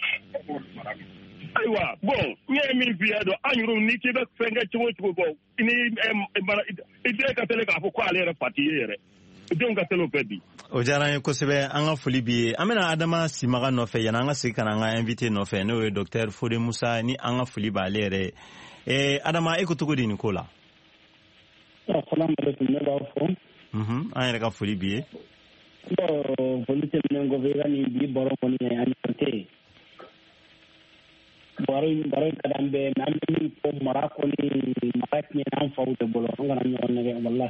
Ayiwa bon n ye min f'i ye dɔn an yɛrɛw ni k'i bɛ fɛn kɛ cogo o cogo bɔ i den ka teli k'a fɔ ko ale yɛrɛ pati ye yɛrɛ. O diyara an ye kosɛbɛ an ka foli b'i ye an bɛna Adama Simaga nɔfɛ yanni an ka segin ka na an ka invité nɔfɛ n'o ye Dr Fode Musa ni an ka foli b'ale yɛrɛ Adama e ko cogo di nin ko la. Assalamualaikum ne b'a fɔ. An yɛrɛ ka foli b'i ye. Foli tɛmɛnen kɔfɛ i ka nin bi baro kɔni ye ani santé. Baro in ka d'an bɛɛ mais an bɛ min fɔ mara kɔni mara tiɲɛna an faw de bolo an kana ɲɔgɔn nɛgɛ walahi.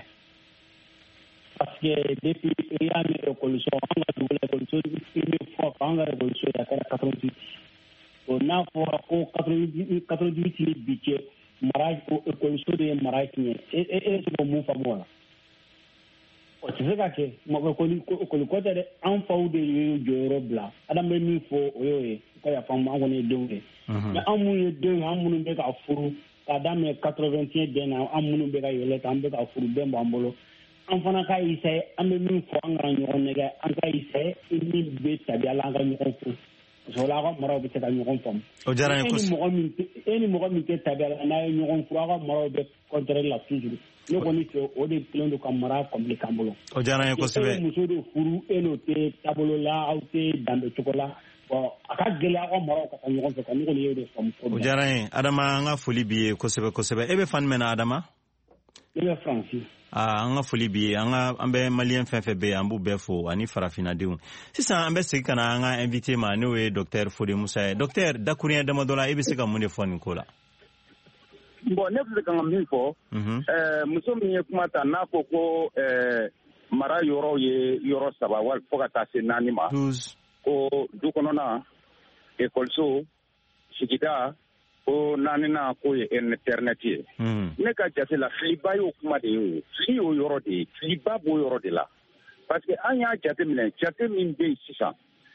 Parce que depuis il y a une écologie, on a doublé l'écologie, une fois qu'on a l'écologie, il y a 88. On a fait 88 budget, mariage pour écologie de mariage. Et c'est bon, mon favor. C'est ça que moi, écologie de enfant de Europe là. Adam ben faut, oui, quand il y a femme, on est deux. Mais en mon deux, en mon bec à fourou, Adam est 81 d'an, en mon bec à yélet, en bec à fourou, ben bambolo. An fana ka essaye an bɛ min fɔ an ka ɲɔgɔn nɛgɛ an ka essaye min bɛ tabiya la an ka ɲɔgɔn fo parce que o la aw ka maraw bɛ se ka ɲɔgɔn faamu. O diyara n ye kosɛbɛ. E ni mɔgɔ min tɛ tabiya la n'a ye ɲɔgɔn fo aw ka maraw bɛ kɔntɛrɛ la toujours ne kɔni fɛ o de kelen don ka mara kɔnbili k'an bolo. O diyara n ye kosɛbɛ. E muso de furu e n'o tɛ taabolo la aw tɛ danbe cogo la bon a ka gɛlɛ aw ka maraw ka taa ɲɔgɔn fɛ ka ne kɔni y'o de faamu. O diyara n ye Adama an ka foli b'i ye kosɛbɛ kosɛbɛ e bɛ fan jumɛn na Adama. Ne bɛ Faransi. An ka foli b'i ye an bɛ maliyɛn fɛn fɛn bɛ yen an b'u bɛɛ fo ani farafinadenw sisan an bɛ segin ka na an ka invité ma n'o ye Dr Fode Musa ye Dr dakuruɲɛ damadɔ la e bɛ se ka mun de fɔ nin ko la. Bon ne bɛ se ka min fɔ muso min ye kuma ta n'a fɔ ko mara yɔrɔ ye yɔrɔ 3 wali fo ka taa se 4 ma ko du kɔnɔna ekɔliso sigida ko 4nan ko ye internet ye ne ka jate la filiba y'o kuma de ye fili y'o yɔrɔ de ye filiba b'o yɔrɔ de la parce que an y'a jate minɛ jate min bɛ yen sisan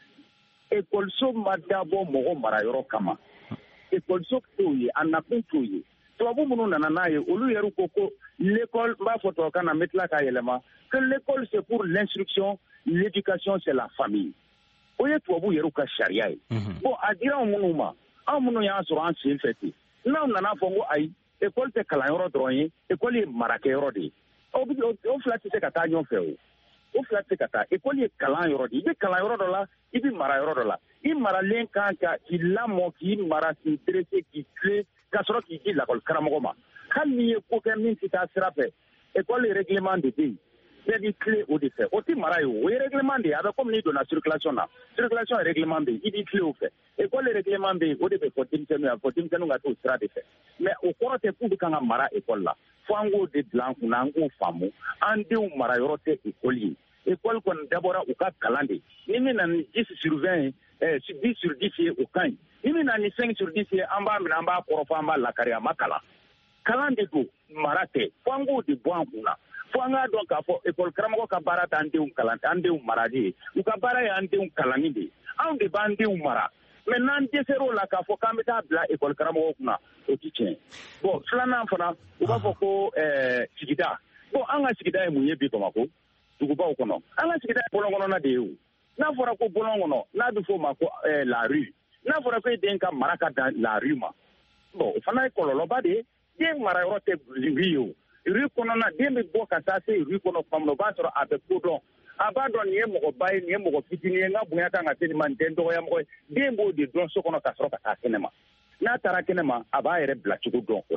ekɔliso ma dabɔ mɔgɔ mara yɔrɔ kama ekɔliso t'o ye a nakun t'o ye tubabu minnu nana n'a ye olu yɛrɛ ko l'école n b'a fɔ tubabukan na n bɛ tila k'a yɛlɛma que l'école c'est pour l'instruction l'éducation c'est la famille o ye tubabu yɛrɛ ka sariya ye bon a dira anw minnu ma anw minnu y'a sɔrɔ an sen fɛ ten n'aw nana fɔ ko ayi ekɔli tɛ kalanyɔrɔ dɔrɔn ye ekɔli ye marakɛyɔrɔ de ye o fila tɛ se ka taa ɲɔgɔn fɛ o fila tɛ se ka taa ekɔli ye kalan yɔrɔ de ye i bɛ kalan yɔrɔ dɔ la i bɛ mara yɔrɔ dɔ la i maralen kan ka k'i lamɔ k'i mara k'i dresse k'i tile ka sɔrɔ k'i di lakɔli karamɔgɔ ma hali n'i ye ko kɛ min tɛ taa sira fɛ ekɔli règlement de bɛ yen bɛɛ b'i tile o de fɛ o tɛ mara ye o ye règlement de ye a bɛ komi n'i donna circulation na circulation règlement bɛ yen i b'i tile o fɛ ekɔli règlement bɛ yen o de bɛ fɔ denmisɛnninw ye a fɔ denmisɛnninw ka t'o sira de fɛ mais o kɔrɔ tɛ k'u bɛ kan ka mara ekɔli la fo an k'o de bila an kunna an k'o faamu an denw mara yɔrɔ tɛ ekɔli ye ekɔli kɔni dabɔra u ka kalan de ni min na ni 10 sur 20 ye 10 sur 10 ye o ka ɲi ni min na ni 5 sur 10 ye an b'a minɛ an b'a kɔrɔfɔ an b'a lakari an ma kalan de don mara tɛ fo an k'o de bɔ an kunna fo an k'a dɔn k'a fɔ ekɔli karamɔgɔ ka baara t'an denw kalan an denw marali ye u ka baara ye an denw kalanni de ye anw de b'an denw mara mais n'an dɛsɛr'o la k'a fɔ k'an bɛ taa bila ekɔli karamɔgɔw kunna o tɛ tiɲɛ bon filanan fana u b'a fɔ ko sigida bon an ka sigida ye mun ye bi Bamako dugubaw kɔnɔ an ka sigida ye bɔlɔn kɔnɔna de ye o n'a fɔra ko bɔlɔn kɔnɔ n'a bɛ fɔ o ma ko la rue n'a fɔra ko e den ka mara ka dan la rue ma bon o fana ye kɔlɔlɔba de ye den mara yɔrɔ tɛ rue ye o rue kɔnɔna den bɛ bɔ ka taa se rue kɔnɔ tuma min na o b'a sɔrɔ a bɛ ko dɔn a b'a dɔn nin ye mɔgɔba ye nin ye mɔgɔ fitinin ye n ka bonya kan ka se nin ma nin tɛ n dɔgɔya mɔgɔ ye den b'o de dɔn so kɔnɔ ka sɔrɔ ka taa kɛnɛ ma n'a taara kɛnɛ ma a b'a yɛrɛ bila cogo dɔn o la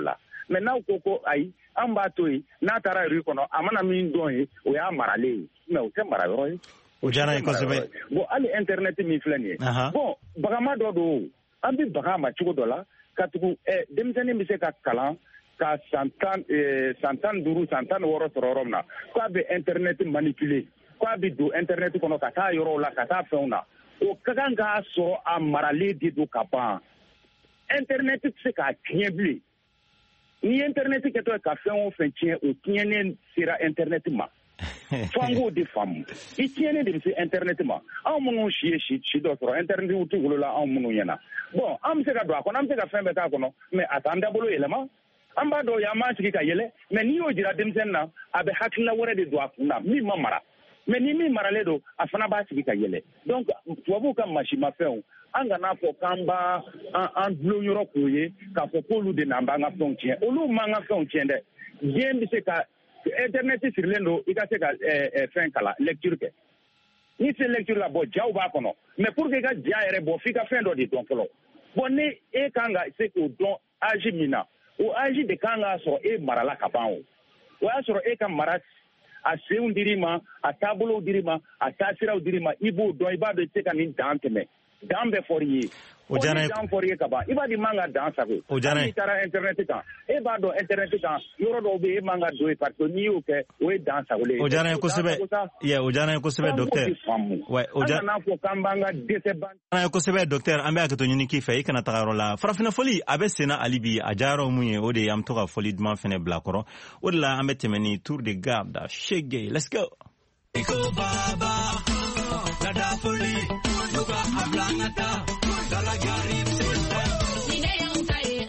mais n'aw ko ayi an b'a to yen n'a taara rue kɔnɔ a mana min dɔn ye o y'a maralen ye mais o tɛ mara yɔrɔ ye. o diyara n ye kosɛbɛ. bon hali internet min filɛ nin ye. bon bagama dɔ don an bɛ baga ma cogo dɔ la ka tugu denmisɛnnin bɛ se ka kalan ka san 15 san 16 san 16 sɔrɔ yɔrɔ min na k'a bɛ internet manipuler k'a bɛ don internet kɔnɔ ka taa yɔrɔw la ka taa fɛnw na o ka kan k'a sɔrɔ a maralen de don ka ban internet tɛ se k'a tiɲɛ bilen ni internet kɛtɔ ye ka fɛn o fɛn tiɲɛ o tiɲɛnen sera internet ma fo an k'o de faamu i tiɲɛnen de bɛ se internet ma anw minnu si ye si dɔ sɔrɔ internet tɛ wolola anw minnu ɲɛna bon an bɛ se ka don a kɔnɔ an bɛ se ka fɛn bɛɛ k'a kɔnɔ mais a t'an dabolo yɛlɛma an b'a dɔn y'an b'an sigi ka yɛlɛ mais n'i y'o jira denmisɛnnin na a bɛ hakilina wɛrɛ de don a kun na min ma mara mais ni min maralen don a fana b'a sigi ka yɛlɛ donc tubabuw ka mansimafɛnw an kana fɔ k'an b'a an dulon yɔrɔ k'o ye k'a fɔ k'olu de n'an b'an ka fɛnw tiɲɛ olu m'an ka fɛnw tiɲɛ dɛ diɲɛ bɛ se ka internet sirilen don i ka se ka fɛn kalan lecture kɛ n'i se lecture la bon jaw b'a kɔnɔ mais pour que i ka ja yɛrɛ bɔ f'i ka fɛn dɔ de dɔn fɔlɔ bon ni e kan ka se k'o dɔn âge min na o âge de kan k'a sɔrɔ e marala ka ban o y'a sɔrɔ e ka mara a senw dir'i ma a taabolow dir'i ma a taasiraw dir'i ma i b'o dɔn i b'a dɔn i tɛ ka nin dan tɛmɛ dan bɛ fɔr'i ye o ni dan fɔr'i ye ka ban i b'a di man ka dan sago n'i taara internet kan e b'a dɔn internet kan yɔrɔ dɔw bɛ yen e man ka don ye parce que n'i y'o kɛ o ye dan sagolen ye o diyara n ye kosɛbɛ o diyara n ye kosɛbɛ docteur an kana fɔ k'an b'an ka dɛsɛ ban o diyara n ye kosɛbɛ docteur an bɛ hakɛto ɲini k'i fɛ i kana taga yɔrɔ la farafina fɔli a bɛ senna hali bi a diyara mun ye o de ye an bɛ to ka fɔli duman fɛnɛ bila kɔrɔ o de la an bɛ tɛmɛ ni tour de garde Shege let's go Iko baba dada foli nuka ablangata dala garib nine yang tai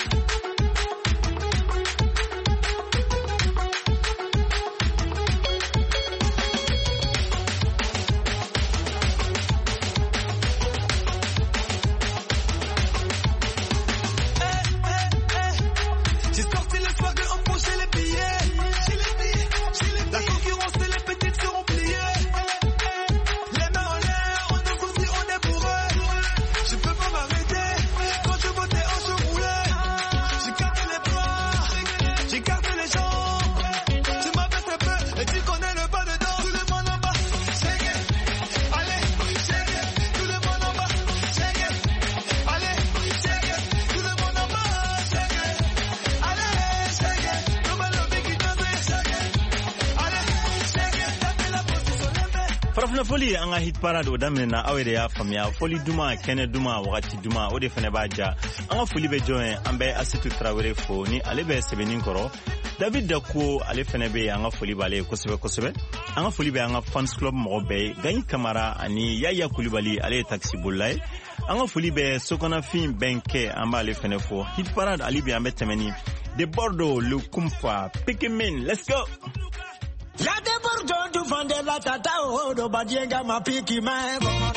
j'ai sorti le swag en poche les billets la concurrence de les petites seront pliées les mains en l'air on négocie on est bourré je peux pas m'arrêter quand je monte en je roulais j'écarte les bras j'écarte les jambes tu m'abaisses un peu et tu connais le bas dedans tout le monde en bas shake it allez shake it tout le monde en bas shake it allez shake it tout le monde en bas shake it allez shake it comme le big dance shake it allez shake it tapez la position farafina foli an ka hit parade o daminɛna aw yɛrɛ y'a faamuya foli duman kɛnɛ duman wagati duman o de fɛnɛ b'a ja an ka foli bɛ jɔn ye an bɛ Asitu Tarawele fo ni ale bɛ sɛbɛnnin kɔrɔ David Dako ale fɛnɛ bɛ yen an ka foli b'ale ye kosɛbɛ kosɛbɛ an ka foli bɛ an ka fans club mɔgɔ bɛɛ ye Gagny Camara ani Yaya Kulibali ale ye taxi bolila ye an ka foli bɛ Sokɔnafin Bɛnkɛ an b'ale fɛnɛ fo hit parade ali bi an bɛ tɛmɛ ni De Bordeaux le Kumfa Pikimin let's go La de Bordeaux du vent de la tata o do badienga ma piki man.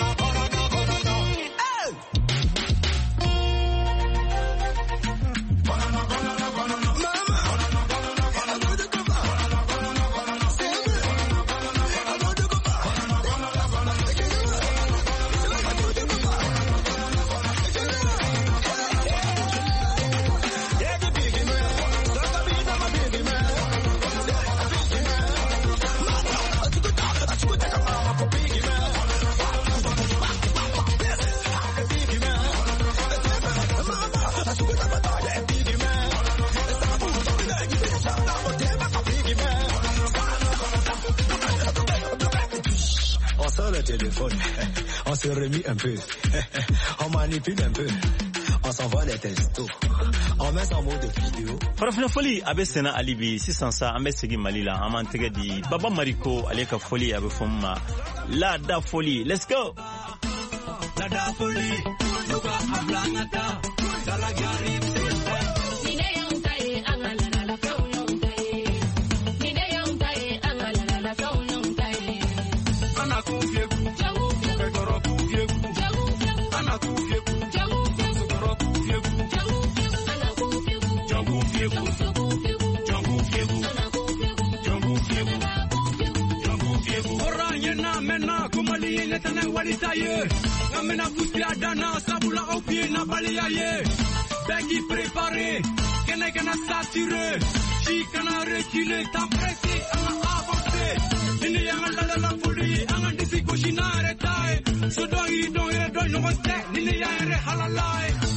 Le téléphone, on se remet un peu, on manipule un peu, on s'envoie les textos, on met en mode vidéo. farafina foli a bɛ senna hali bi sisan sa an bɛ segin Mali la an b'an tɛgɛ di Baba Mariko ale ka foli a bɛ fɔ min ma Laada foli let's go Laada foli nuka ablangata dala garib nine yang tai angala la kaunong tai nine yang tai angala la kaunong tai ana kufieku ekoro kufieku ana kufieku sokoro kufieku ana kufieku jangu fieku oranye na mena kumali yenye tana walisaye ngamena kusia dana sabula opie na baliaye begi préparé Kene kana saturé, chi kana reculé, t'as pressé, on a avancé. Nini yanga la folie, anga disi goshinare tae. So do ire do no wante, nini yanga halalai.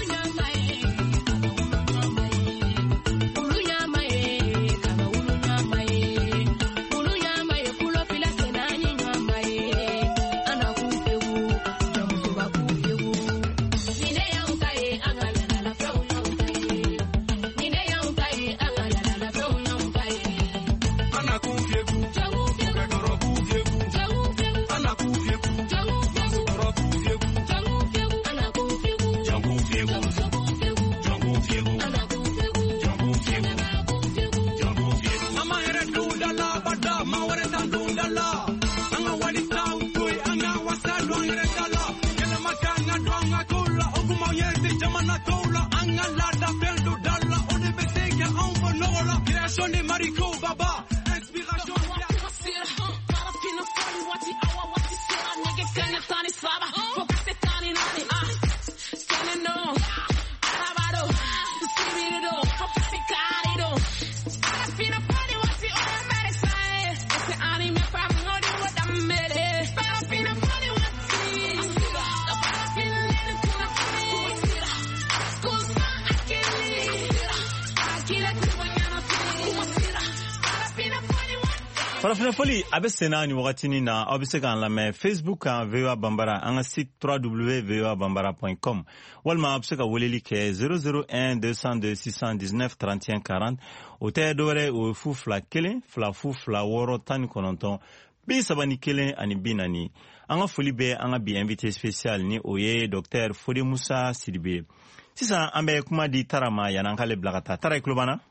farafina foli a bɛ senna ni wagatini na aw bɛ se k'an lamɛn Facebook kan VOA Bambara an ka site www.voabambara.com walima a bɛ se ka weleli kɛ 001 202 619 31 40 o tɛ dɔwɛrɛ o ye 221 226 19 31 ani 40 an ka foli bɛ an ka bi invité spécial ni o ye Dr Fode Musa Sidibe sisan an bɛ kuma di Tara ma yanni an k'ale bila ka taa Tara i tulo b'an na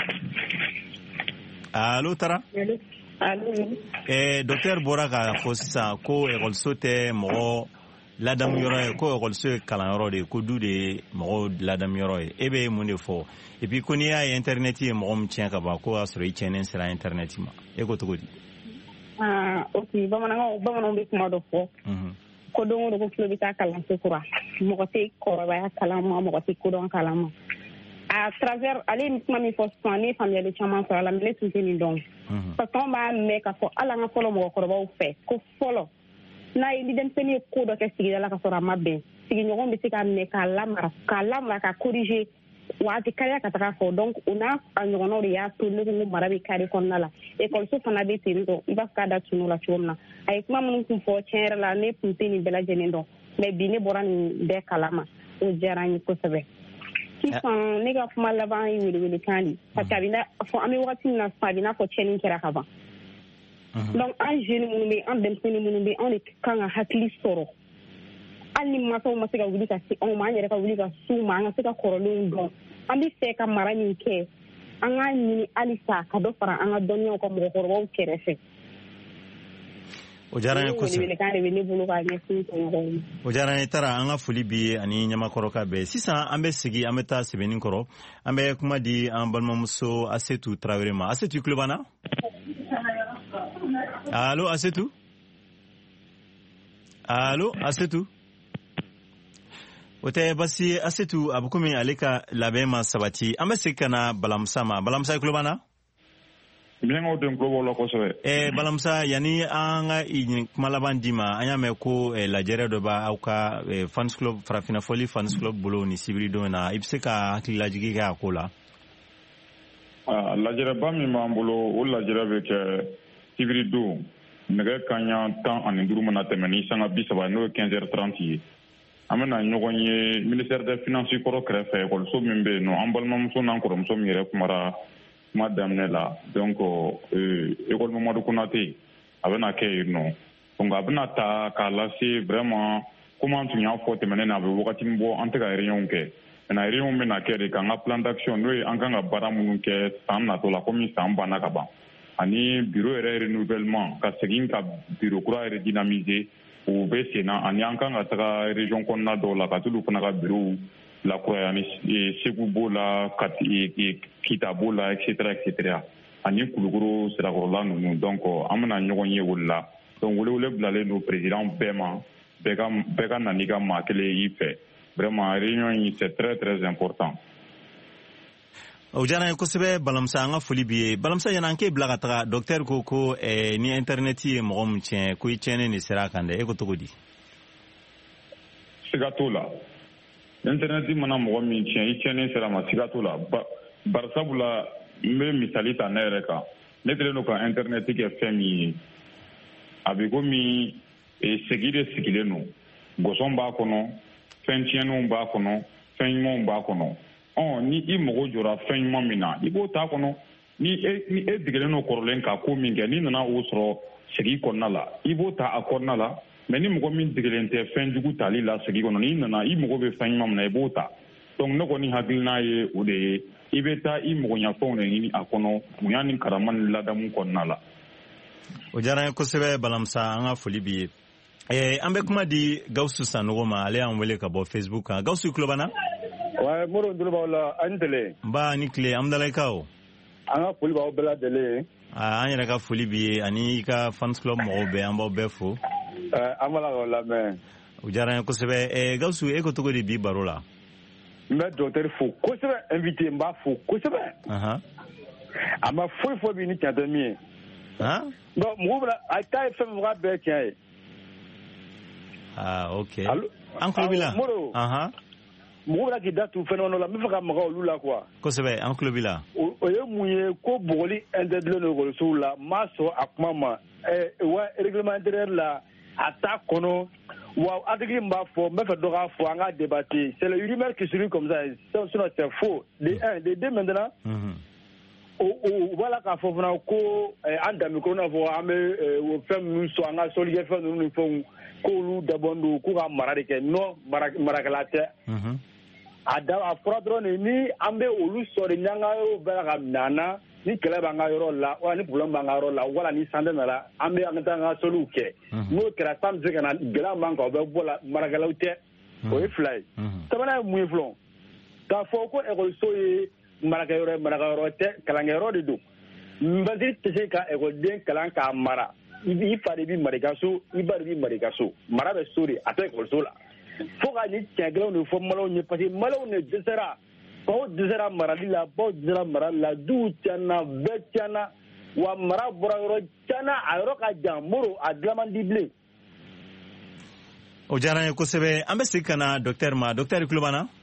allo Tara docteur bɔra k'a fɔ sisan ko ekɔliso tɛ mɔgɔ ladamuyɔrɔ ye ko ekɔliso ye kalanyɔrɔ de ye ko du de ye mɔgɔ ladamuyɔrɔ ye e bɛ mun de fɔ et puis ko n'i y'a ye internet ye mɔgɔ min tiɲɛ ka ban ko y'a sɔrɔ i tiɲɛnen sera internet ma e ko cogo di ok bamananw bɛ kuma dɔ fɔ ko don o don ko tulo bɛ taa kalanso kura mɔgɔ tɛ kɔrɔbaya kalan ma mɔgɔ tɛ kodɔn kalan ma à travers ale ni kuma min fɔ sisan ne faamuyali caman sɔrɔ a la mais ne tun tɛ nin dɔn parce que anw b'a mɛn k'a fɔ hali an ka fɔlɔ mɔgɔkɔrɔbaw fɛ ko fɔlɔ n'a ye ni denmisɛnnin ye ko dɔ kɛ sigida la ka sɔrɔ a ma bɛn sigiɲɔgɔn bɛ se k'a minɛ k'a lamara ka corriger wa a tɛ kariya ka taga fɔ donc o n'a a ɲɔgɔnnaw de y'a to ne ko ko mara bɛ kari kɔnɔna la ekɔliso fana bɛ ten tɔ i b'a fɔ k'a da tunun la cogo min na a ye kuma minnu kun fɔ tiɲɛ yɛrɛ la ne tun tɛ nin bɛɛ lajɛlen dɔn mais bi ne bɔra nin bɛɛ kalama o diyara n ye kosɛbɛ. sisan ne ka kuma laban ye welewelekan de parce que a bɛ n'a fɔ an bɛ wagati min na sisan a bɛ n'a fɔ tiɲɛni kɛra ka ban donc an jeune minnu bɛ an denmisɛnnin minnu bɛ anw de kan ka hakili sɔrɔ hali ni mansaw ma se ka wuli ka se anw ma an yɛrɛ ka wuli ka s'u ma an ka se ka kɔrɔlenw dɔn an bɛ fɛ ka mara min kɛ an k'a ɲini halisa ka dɔ fara an ka dɔnniyaw ka mɔgɔkɔrɔbaw kɛrɛfɛ. o diyara n ye kosɛbɛ o diyara n ye Tara an ka foli bi ani ɲamakɔrɔ ka bɛɛ sisan an bɛ sigi an bɛ taa sɛbɛnni kɔrɔ an bɛ kuma di an balimamuso Asetu Tarawele ma Asetu i tulo b'an na allo Asetu allo Asetu o tɛ basi ye Asetu a bɛ komi ale ka labɛn ma sabati an bɛ segin ka na Balamusa ma Balamusa i tulo b'an na Bilenkaw den kulo b'o la kosɛbɛ. Balamusa yanni an ka kuma laban di ma an y'a mɛn ko lajɛrɛ dɔ b'aw ka fans club farafina fɔli fans club bolo ni sibiri don na i bɛ se ka hakililajigi kɛ a ko la. Lajɛrɛba min b'an bolo o lajɛrɛ bɛ kɛ sibiri don nɛgɛ kanɲɛ 15 mana tɛmɛ ni sanga 30 n'o ye 15h30 ye an bɛna ɲɔgɔn ye ministère des finances kɔrɔ kɛrɛfɛ ekɔliso min bɛ yen nɔ an balimamuso n'an kɔrɔmuso min yɛrɛ kumara kuma daminɛ la donc école Mamadou Konate a bɛna kɛ yen nɔ donc a bɛna ta k'a lase vraiment comme an tun y'a fɔ tɛmɛnen na a bɛ wagati min bɔ an tɛ ka réunion kɛ maintenant réunion bɛna kɛ de k'an ka plan d'action n'o ye an kan ka baara minnu kɛ san natɔ la komi san banna ka ban ani bureau yɛrɛ renouvellement ka segin ka bureau kura yɛrɛ dynamiser o bɛ sen na ani an kan ka taga région kɔnɔna dɔw la ka t'olu fana ka bureau la kuraya ni Segu b'o la Kita b'o la etc ani Kulukoro sirakɔrɔla ninnu donc an bɛna ɲɔgɔn ye o la donc welewele bilalen don président bɛɛ ma bɛɛ ka na n'i ka maa kelen y'i fɛ vraiment réunion in c'est très important. o jara ye kosɛbɛ balamsa an ka foli bi ye balamsa yana an k'e bila ka taga docteur ko ni internet ye mɔgɔ min tiɲɛ ko i tiɲɛnen de sera kan dɛ e ko cogo di siga t'o la internet mana mɔgɔ min tiɲɛ i tiɲɛnen sera ma siga t'o la barisabula n bɛ misali ta ne yɛrɛ kan ne kɛlen don ka internet kɛ fɛn min ye a bɛ komi segi de sigilen don gɔsɔn b'a kɔnɔ fɛn tiɲɛnenw b'a kɔnɔ fɛn ɲumanw b'a kɔnɔ ni i mago jɔra fɛn ɲuman min na i b'o t'a kɔnɔ ni e degelen n'o kɔrɔlen ka ko min kɛ n'i nana o sɔrɔ segi kɔnɔna la i b'o ta a kɔnɔna la mɛ ni mɔgɔ min degelen tɛ fɛn jugu tali la segi kɔnɔ n'i nana i mago bɛ fɛn ɲuman min na i b'o ta donc ne kɔni hakilina ye o de ye i bɛ taa i mɔgɔɲafɛnw de ɲini a kɔnɔ bonya ni karama ni ladamu kɔnɔna la. o diyara n ye kosɛbɛ balamsa an ka foli b'i ye an bɛ kuma di Gawusu Sanogo ma ale y'an wele ka bɔ Facebook kan Gawusu i tulo b'an na. Ouais, Moro Ndoulouba la Andele. Ba ni kile amdalaikaw. An ka foli b'aw bɛɛ lajɛlen. An yɛrɛ ka foli b'i ye ani i ka fans club mɔgɔw bɛɛ an b'aw bɛɛ fo. An b'a la k'aw lamɛn. O diyara n ye kosɛbɛ Gawusu e ko cogo di bi baro la. N bɛ docteur fo kosɛbɛ invité n b'a fo kosɛbɛ. A ma foyi foyi bi ni tiɲɛ tɛ min ye. Donc mɔgɔw bɛna a ta ye fɛn min fɔ k'a bɛɛ ye tiɲɛ ye. Ok. An tulo b'i la. Moro. Mɔgɔw bɛna k'i da tu fɛn la n bɛ fɛ ka maga olu la quoi. Kosɛbɛ an tulo b'i la. O ye mun ye ko bugɔli interdit don ekɔlisow la n m'a sɔn a kuma ma wa règlement intérieur la a t'a kɔnɔ wa article min b'a fɔ n bɛ fɛ dɔ k'a fɔ an k'a débattre c'est le rumeur qui circule comme ça sinon c'est faux de un de deux maintenant. O b'a la k'a fɔ fana ko an danbe ko n'a fɔ an bɛ fɛn minnu sɔn an ka sɔlikɛfɛn ninnu ni fɛnw k'olu dabɔn don k'u ka mara de kɛ non marakɛla tɛ. A fɔra dɔrɔn de ni an bɛ olu sɔrɔ ni an ka yɔrɔ bɛɛ ka nana ni kɛlɛ b'an ka yɔrɔ la wala ni problème b'an ka yɔrɔ la wala ni santé nana an bɛ an ka taa an ka soliw kɛ n'o kɛra san bɛ se ka na gɛlɛya b'an kan o bɛ bɔ la marakɛlaw tɛ o ye fila ye sabanan ye mun ye fɔlɔ k'a fɔ ko ekɔliso ye marakɛyɔrɔ tɛ kalankɛyɔrɔ de don mɛtiri tɛ se ka ekɔliden kalan k'a mara i fa de b'i mara i ka so i ba de b'i mara i ka so mara bɛ so de a tɛ ekɔliso la. Fo ka ni tiɲɛ kelenw de fɔ malɛnw ye parce que malɛnw de dɛsɛra faw dɛsɛra marali la baw dɛsɛra marali la duw tiɲɛna bɛɛ tiɲɛna wa mara bɔra yɔrɔ tiɲɛna a yɔrɔ ka jan Moro a dilan man di bilen. O diyara n ye kosɛbɛ an bɛ segin ka na docteur ma docteur i tulo b'an na.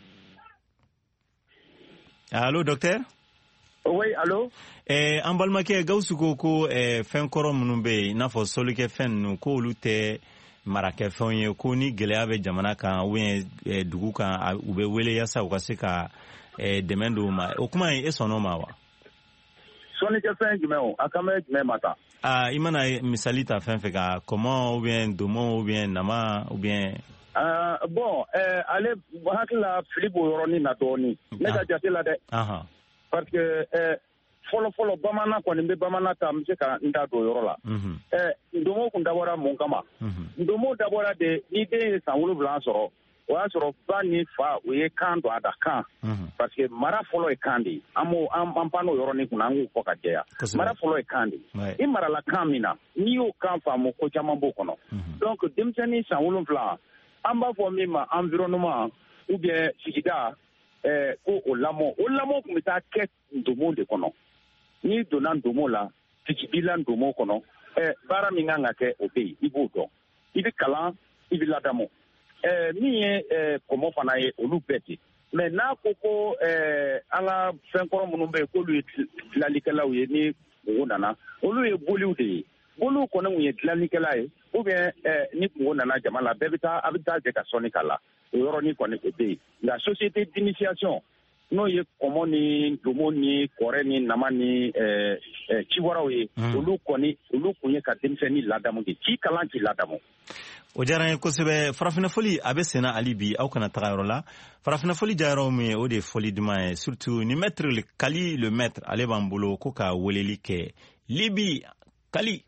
Allo docteur. Oui allo. An balimakɛ Gawusu ko fɛn kɔrɔ minnu bɛ yen i n'a fɔ solikɛfɛn ninnu k'olu tɛ marakɛfɛnw ye ko ni gɛlɛya bɛ jamana kan ou bien dugu kan u bɛ wele yaasa u ka se ka dɛmɛ don u ma o kuma in e sɔnn'o ma wa. Solikɛfɛn jumɛn o a kan bɛ jumɛn ma ta. I mana misali ta fɛn fɛn kan kɔmɔ ou bien domo ou bien nama ou bien. Bon ale hakili la fili b'o yɔrɔnin na dɔɔnin ne ka jate la dɛ. Parce que fɔlɔfɔlɔ bamanan kɔni bɛ bamanan ta n bɛ se ka n da don o yɔrɔ la. Ndomo kun dabɔra mun kama. Ndomo dabɔra de ni den ye san 7 sɔrɔ o y'a sɔrɔ ba ni fa o ye kan don a da kan. Parce que mara fɔlɔ ye kan de ye an pan n'o yɔrɔnin kunna an k'o fɔ ka jɛya. Mara fɔlɔ ye kan de ye. I marala kan min na n'i y'o kan faamu ko caman b'o kɔnɔ. Donc denmisɛnnin san 7 an b'a fɔ min ma environnement ou bien sigida ko o lamɔ tun bɛ taa kɛ ndomo de kɔnɔ. N'i donna ndomo la tigi b'i la ndomo kɔnɔ baara min kan ka kɛ o bɛ yen i b'o dɔn i bɛ kalan i bɛ ladamu min ye kɔmɔ fana ye olu bɛɛ ten mɛ n'a ko an ka fɛn kɔrɔ minnu bɛ yen k'olu ye dilanlikɛlaw ye ni kungo nana olu ye boliw de ye boliw kɔni kun ye dilanlikɛla ye ou bien ni kungo nana jama la a bɛ taa jɛ ka sɔnni k'a la o yɔrɔnin kɔni o bɛ yen nka société d'initiation n'o ye kɔmɔ ni domo ni kɔrɛ ni nama ni ciwaraw ye olu kun ye ka denmisɛnnin ladamu de k'i kalan k'i ladamu. O diyara n ye kosɛbɛ farafinna-foli a bɛ senna hali bi aw kana taga yɔrɔ la farafinna-foli diyara min ye o de ye foli duman ye surtout ni maître Kali le maître ale b'an bolo ko ka weleli kɛ Libi Kali.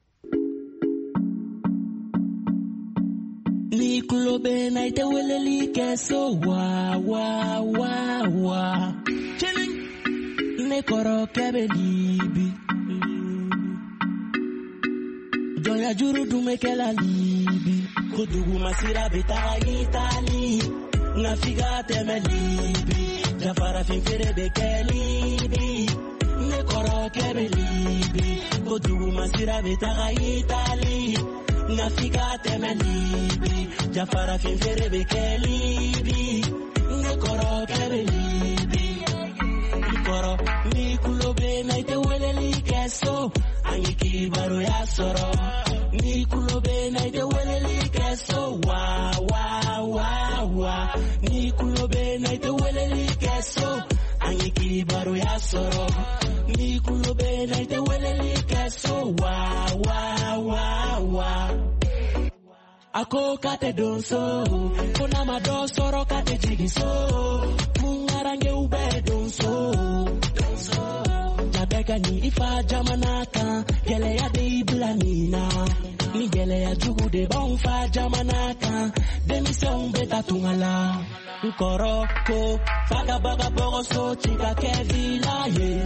Ni kulo bɛ na ite weleli kɛ so wa ne kɔrɔkɛ bɛ Libi jɔnya juru dun bɛ kɛla Libi ko dugu masira bɛ taga Itali nka f'i ka tɛmɛ Libi jafara finfere bekelibi ne koro kebelibi kodugu masira betaga Itali nafika temelibi jafara finfere bekelibi ne koro kebelibi koro mi kulobe naite weleli keso angiki baro ya soro mi kulobe naite weleli keso wa wa wa wa mi kulobe naite weleli keso angiki baro ya soro mi kulobe naite weleli keso wa wa wa wa ako kate donso kuna madosoro kate jigiso mungarange ube donso jabeka ni ifa jamanaka gele ya de iblanina ni gele ya jugu de bonfa jamanaka demission beta tungala nkoroko faga baga bogoso chika kevila ye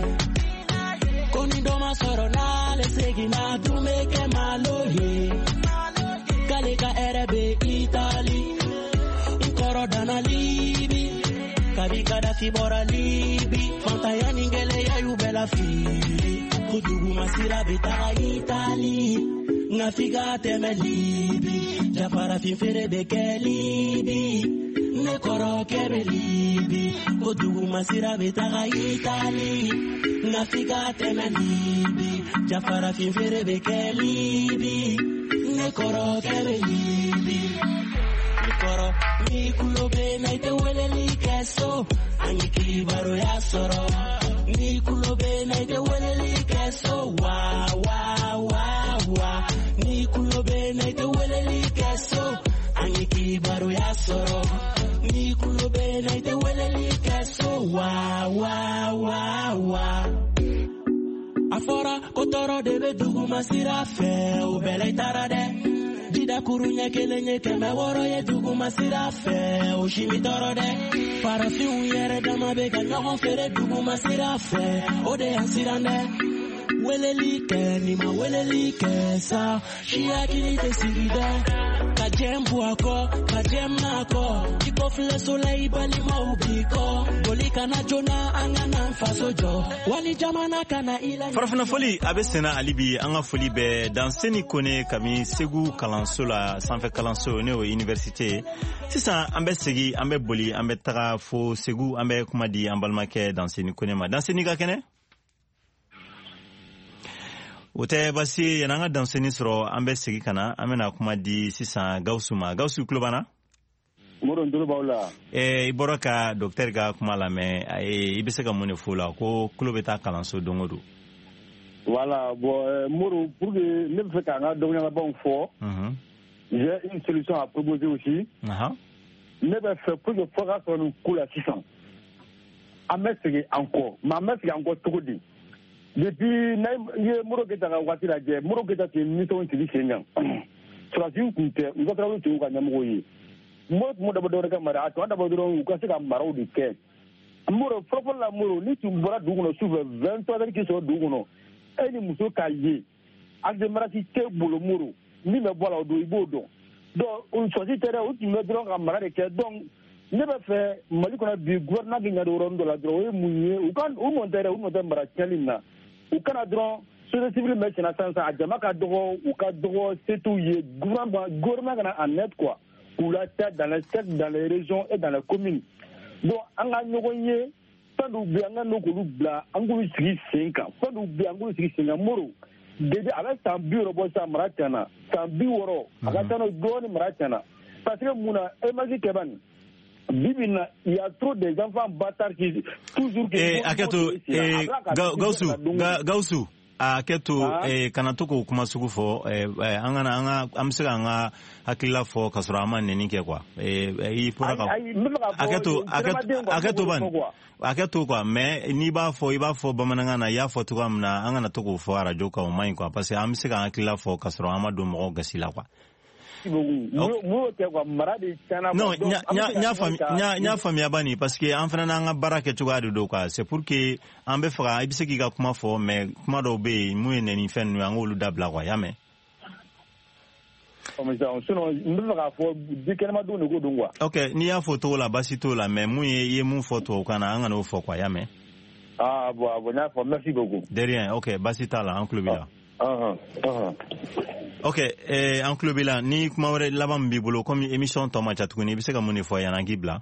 koni doma soro na le segina dumeke malo ye kaleka erebe Itali nkoro dana libi kabika da fibora libi fanta ningele ya yubela fili kudugu masira beta Itali ngafika teme libi jafara finfere bekelibi ne koro kebe libi kudugu masira beta Itali ngafika teme libi jafara finfere bekelibi ne koro kebe libi koro mi kulobe naite weleli keso angiki baro ya soro mi kulobe naite weleli keso wa wa wa wa mi kulobe naite weleli keso angiki baro ya soro mi kulobe naite weleli keso wa wa wa wa afora kotoro debe dugu masira fe ubele tarade Jida kurunya kelenye keme woro ye dugu masira fe Oshimi toro de Parafi uyere dama bega nyogon fere dugu masira fe Ode ansirande Welelike nima welelike sa Shia kini te siride Kajem buako, kajem nako Kiko fle soleil bali maubiko Bolika na jona angana fasojo Wani jamana kana ila Farafina foli abe sena alibi anga foli be danseni kone kami segu kalanso la sanfɛ kalanso ne o université sisan an bɛ segi an bɛ boli an bɛ taga fo segu an bɛ kuma di an balimakɛ danseni kone ma danseni ka kɛnɛ o tɛ basi ye yan'an ka danseni sɔrɔ an bɛ segi ka na an bɛna kuma di sisan Gawusu ma Gawusu tulo b'an na Moro ndolo b'aw la i bɔra ka docteur ka kuma lamɛn i bɛ se ka mun de fɔ o la ko tulo bɛ taa kalanso don o don voilà bon Moro pour que ne bɛ fɛ k'an ka dɔnniyabaw fɔ j'ai une solution à proposer aussi ne bɛ fɛ pour que fɔ ka sɔrɔ nin ko la sisan an bɛ segin encore mais an bɛ segin encore cogo di depuis i ye Moro Keyita ka waati lajɛ Moro Keyita tun ye misɔnw sigi sen kan sɔrɔdasiw tun tɛ Musa Tarawele tun y'u ka ɲɛmɔgɔ ye Moro tun ma dabɔ dɔwɛrɛ kama dɛ a tun dabɔ dɔrɔn u ka se ka maraw de kɛ Moro fɔlɔfɔlɔ la Moro ni tun bɔra dugu kɔnɔ sufɛ 23 heures k'i sɔrɔ dugu kɔnɔ e ni muso k'a ye administratif tɛ bolo Moro min bɛ bɔ a la o don i b'o dɔn donc sɔrɔdasi tɛ dɛ u tun bɛ dɔrɔn ka mara de kɛ donc ne bɛ fɛ Mali kɔnɔ bi gouvernement k'i ɲɛ don yɔrɔnin dɔ la dɔrɔn o ye mun ye u nɔ tɛ dɛ u nɔ tɛ mara tiɲɛli in na u kana dɔrɔn société civile bɛ senna sisan a jama ka dɔgɔ u ka dɔgɔ se t'u ye gouvernement kana en aide quoi pour la tête dans les régions et dans les communes donc an ka ɲɔgɔn ye fɛn dɔw bɛ yen an ka n'o k'olu bila an k'olu sigi sen kan fɛn dɔw bɛ yen an k'olu sigi sen kan Moro depuis a bɛ san 60 bɔ sisan mara tiɲɛna san 60 a ka ca n'o dɔɔnin mara tiɲɛna parce que mun na image kɛ ban bibi na il y a trop des enfants bâtards qui toujours Gawusu a kɛto kana to k'o kuma sugu fɔ an bɛ se ka an ka hakilila fɔ ka sɔrɔ an ma nɛni kɛ quoi i bɔra a kɛto quoi mais n'i b'a fɔ i b'a fɔ bamanankan na i y'a fɔ cogoya min na an kana to k'o fɔ radio kan o man ɲi quoi parce que an bɛ se ka an hakilila fɔ ka sɔrɔ an ma don mɔgɔw gasi la quoi non ɲa faamuya bani parce que an fana n'an ka baara kɛ cogoya de don quoi c'est pour que an bɛ faga i bɛ se k'i ka kuma fɔ mais kuma dɔw bɛ yen mun ye nɛni fɛn ninnu an k'olu dabila quoi y'a mɛn sinon n bɛ fɛ k'a fɔ di kɛnɛma don de ko don quoi. Ok, n'i y'a fɔ togo la basi t'o la mais mun ye mun fɔ tubabukan na an ka n'o fɔ quoi y'a mɛn. Bon n y'a fɔ merci beaucoup. De rien, ok basi t'a la an tulo b'i la. Ok, an tulo b'i la ni kuma wɛrɛ laban min b'i bolo komi émission tɔ ma ca tuguni i bɛ se ka mun de fɔ yan an k'i bila.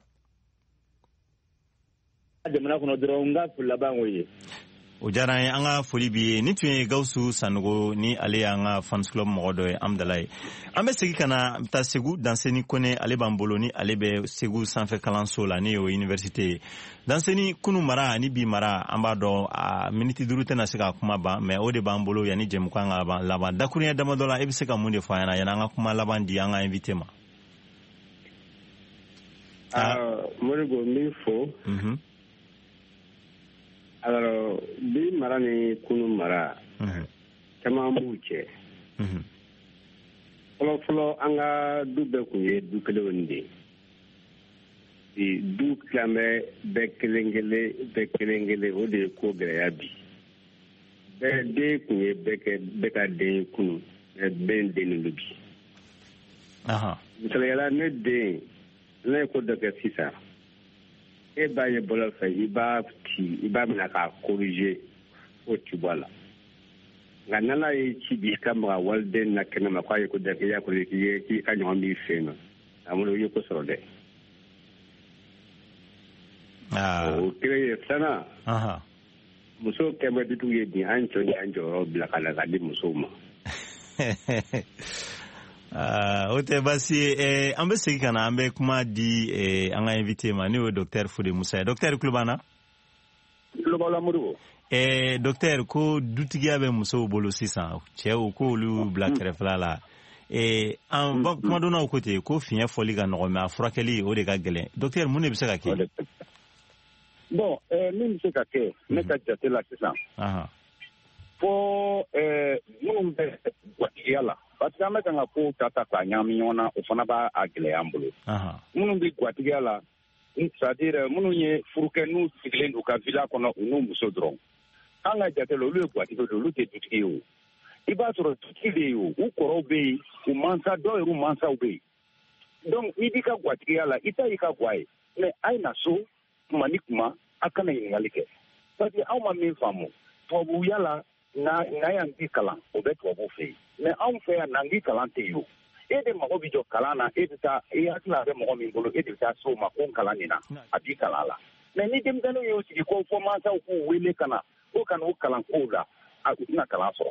jamana kɔnɔ dɔrɔn n ka foli laban y'o ye. O diyara an ye an ka foli b'i ye ni tun ye Gawusu Sanogo ni ale y'an ka fans club mɔgɔ dɔ ye Amdala ye an bɛ segin ka na taa Segu Danseni Kone ale b'an bolo ni ale bɛ Segu sanfɛ kalanso la ni y'o université ye Danseni kunu mara ani bi mara an b'a dɔn miniti 5 tɛna se ka kuma ban mais o de b'an bolo yanni jɛmukan ka laban dakuruɲɛ damadɔ la i bɛ se ka mun de fɔ an ɲɛna yanni an ka kuma laban di an ka invité ma. Moribo n b'i fo. Alors, bi mara ni kunu mara caman b'u cɛ fɔlɔ an ka du bɛɛ kun ye du kelenw de ye du tilamɛ bɛɛ kelen kelen o de ye ko gɛlɛya bi bɛɛ den kun ye bɛɛ ka den ye kunu bɛɛ den de bi misaliyala ne den ne ye ko dɔ kɛ sisan e b'a ye bɔlɔ fɛ i b'a minɛ k'a corriger o ti bɔ a la nka n'ala ye ci bi ka maga waliden na kɛnɛ ma k'a ye ko dɛ k'i y'a corriger k'i ka ɲɔgɔn b'i fɛ yen nɔ a bolo i ye ko sɔrɔ dɛ. o kelen ye filanan muso kɛmɛ dutigiw ye bi an cɛ y'an jɔyɔrɔ bila ka na ka di musow ma. o tɛ basi ye an bɛ segin ka na an bɛ kuma di an ka invité ma n'o ye docteur Fode Musa ye docteur tulo b'an na. tulo b'aw la Modibo. docteur ko dutigiya bɛ musow bolo sisan cɛw k'olu bila kɛrɛfɛla la kuma dɔ n'aw ko ten ko fiɲɛ fɔli ka nɔgɔ mais a furakɛli o de ka gɛlɛn docteur mun de bɛ se ka kɛ. bon min bɛ se ka kɛ ne ka jate la sisan fo minnu bɛ gwatigiya la parce que an bɛ kan ka ko ta k'a ɲagami ɲɔgɔn na o fana b'a gɛlɛya an bolo minnu bɛ gwatigiya la c'est-à-dire minnu ye furukɛ n'u sigilen d'u ka villa kɔnɔ u n'u muso dɔrɔn an ka jate la olu ye gwatigi de olu tɛ dutigi ye o i b'a sɔrɔ dutigi de ye o u kɔrɔw bɛ yen u mansa dɔw yɛrɛ mansaw bɛ yen donc n'i b'i ka gwatigiya la i ta y'i ka gwa ye mais a ye na so kuma ni kuma a kana ɲininkali kɛ parce que anw ma min faamu tubabuya la n'a y'an k'i kalan o bɛ tubabu fɛ yen mais anw fɛ yan n'an k'i kalan tɛ yen o e de mago bɛ jɔ kalan na e bɛ taa e hakili bɛ mɔgɔ min bolo e de bɛ taa so ma ko n kalan nin na a b'i kalan la mais ni denmisɛnninw y'o sigi ko fɔ mansaw k'u wele ka na ko ka n'u kalan kow la u tɛna kalan sɔrɔ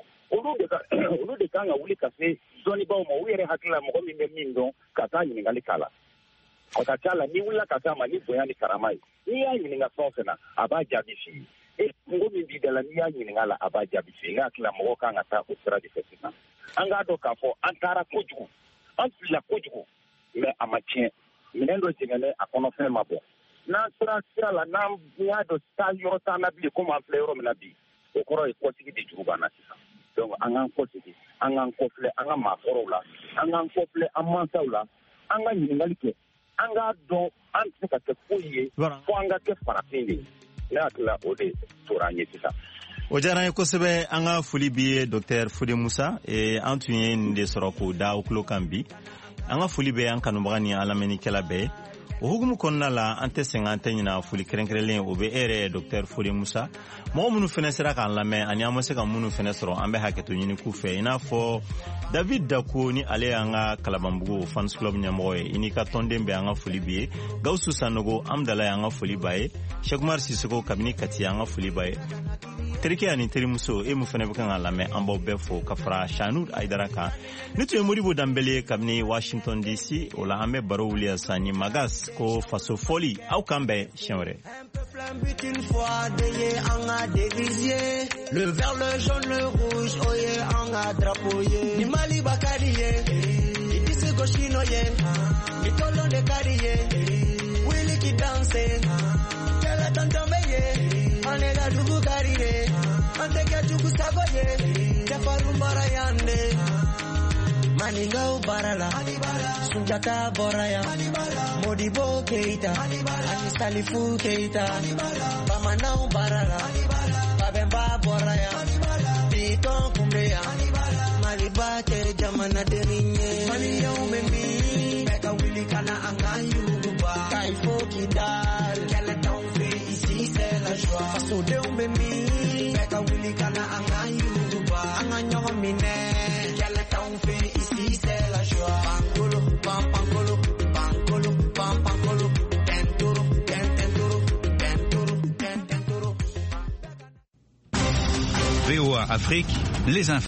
olu de kan ka wuli ka se dɔnnibaw ma u yɛrɛ hakili la mɔgɔ min bɛ min dɔn ka taa ɲininkali k'a la a ka ca la n'i wulila ka taa ma ni bonya ni karama ye n'i y'a ɲininka fɛn o fɛn na a b'a jaabi f'i ye kungo min b'i da la n'i y'a ɲininka la a b'a jaabi f'i ye n ka hakili la mɔgɔw kan ka taa o sira de fɛ sisan an k'a dɔn k'a fɔ an taara kojugu an filila kojugu mais a ma tiɲɛ minɛn dɔ jɛngɛnnen a kɔnɔfɛn ma bɔ n'an sera sira la n'an y'a dɔn taa yɔrɔ t'an na bilen komi an filɛ yɔrɔ min na bi o kɔrɔ ye kɔsigi de jugu b'an na sisan donc an k'an kɔsigi an k'an kɔfilɛ an ka maakɔrɔw la an k'an kɔfilɛ an mansaw la an ka ɲininkali kɛ an k'a dɔn an tɛ se ka kɛ foyi ye fo an ka kɛ farafin de ye ne hakili la o de tora an ye sisan. o diyara an ye kosɛbɛ an ka foli b'i ye docteur Fode Musa an tun ye nin de sɔrɔ k'o da aw tulo kan bi an ka foli bɛ an kanubaga ni an lamɛnnikɛla bɛɛ ye o hukumu kɔnɔna la an tɛ sɛgɛn an tɛ ɲina foli kɛrɛnkɛrɛnlen o bɛ e yɛrɛ docteur Fode Musa mɔgɔ minnu fana sera k'an lamɛn ani an ma se ka minnu fana sɔrɔ an bɛ hakɛto ɲini k'u fɛ i n'a fɔ David Dako ni ale y'an ka Kalabanbugu fans club ɲɛmɔgɔ ye i n'i ka tɔnden bɛ an ka foli b'i ye Gawusu Sanogo Amdala y'an ka foli b'a ye Cheikh Sisoko kabini Kati y'an ka foli b'a ye terikɛ ani terimuso e mun fana bɛ kan ka lamɛn an b'aw bɛɛ fo ka fara Shanud Aidara kan ne tun ye Modibo Danbele kabini Washington DC o la an bɛ baro wuli sa ni Magas ko faso foli aw kan bɛɛ siɲɛ wɛrɛ. Le vert, le jaune, le rouge, oye, on a drapeaué. Ni Mali Bakariye, ni disi Goshinoye, ni Tolon de Kariye, Willy qui danse, Kela Tantomeye, on est la Dubu Karire, on te Kachuku Sagoye, Jafaru Marayande, Maningao Barala, Sunjata Boraya, Modibo Keita, Salifu Keita, Bamanao Barala, Babemba Boraya, Piton Kumbea, Malibate Jamana Derinye. Malion me mi, Beka Willy Kana Angayuba, Kaifo Kidal, Keleton fait ici c'est la joie. Faso de me mi, Beka Willy Kana Angayuba, Anganyon mine, Keleton fait ici c'est la joie. Pankolo, pankolo, pankolo, pankolo, tentoro, tentoro, tentoro, tentoro. VOA Afrique, les infos.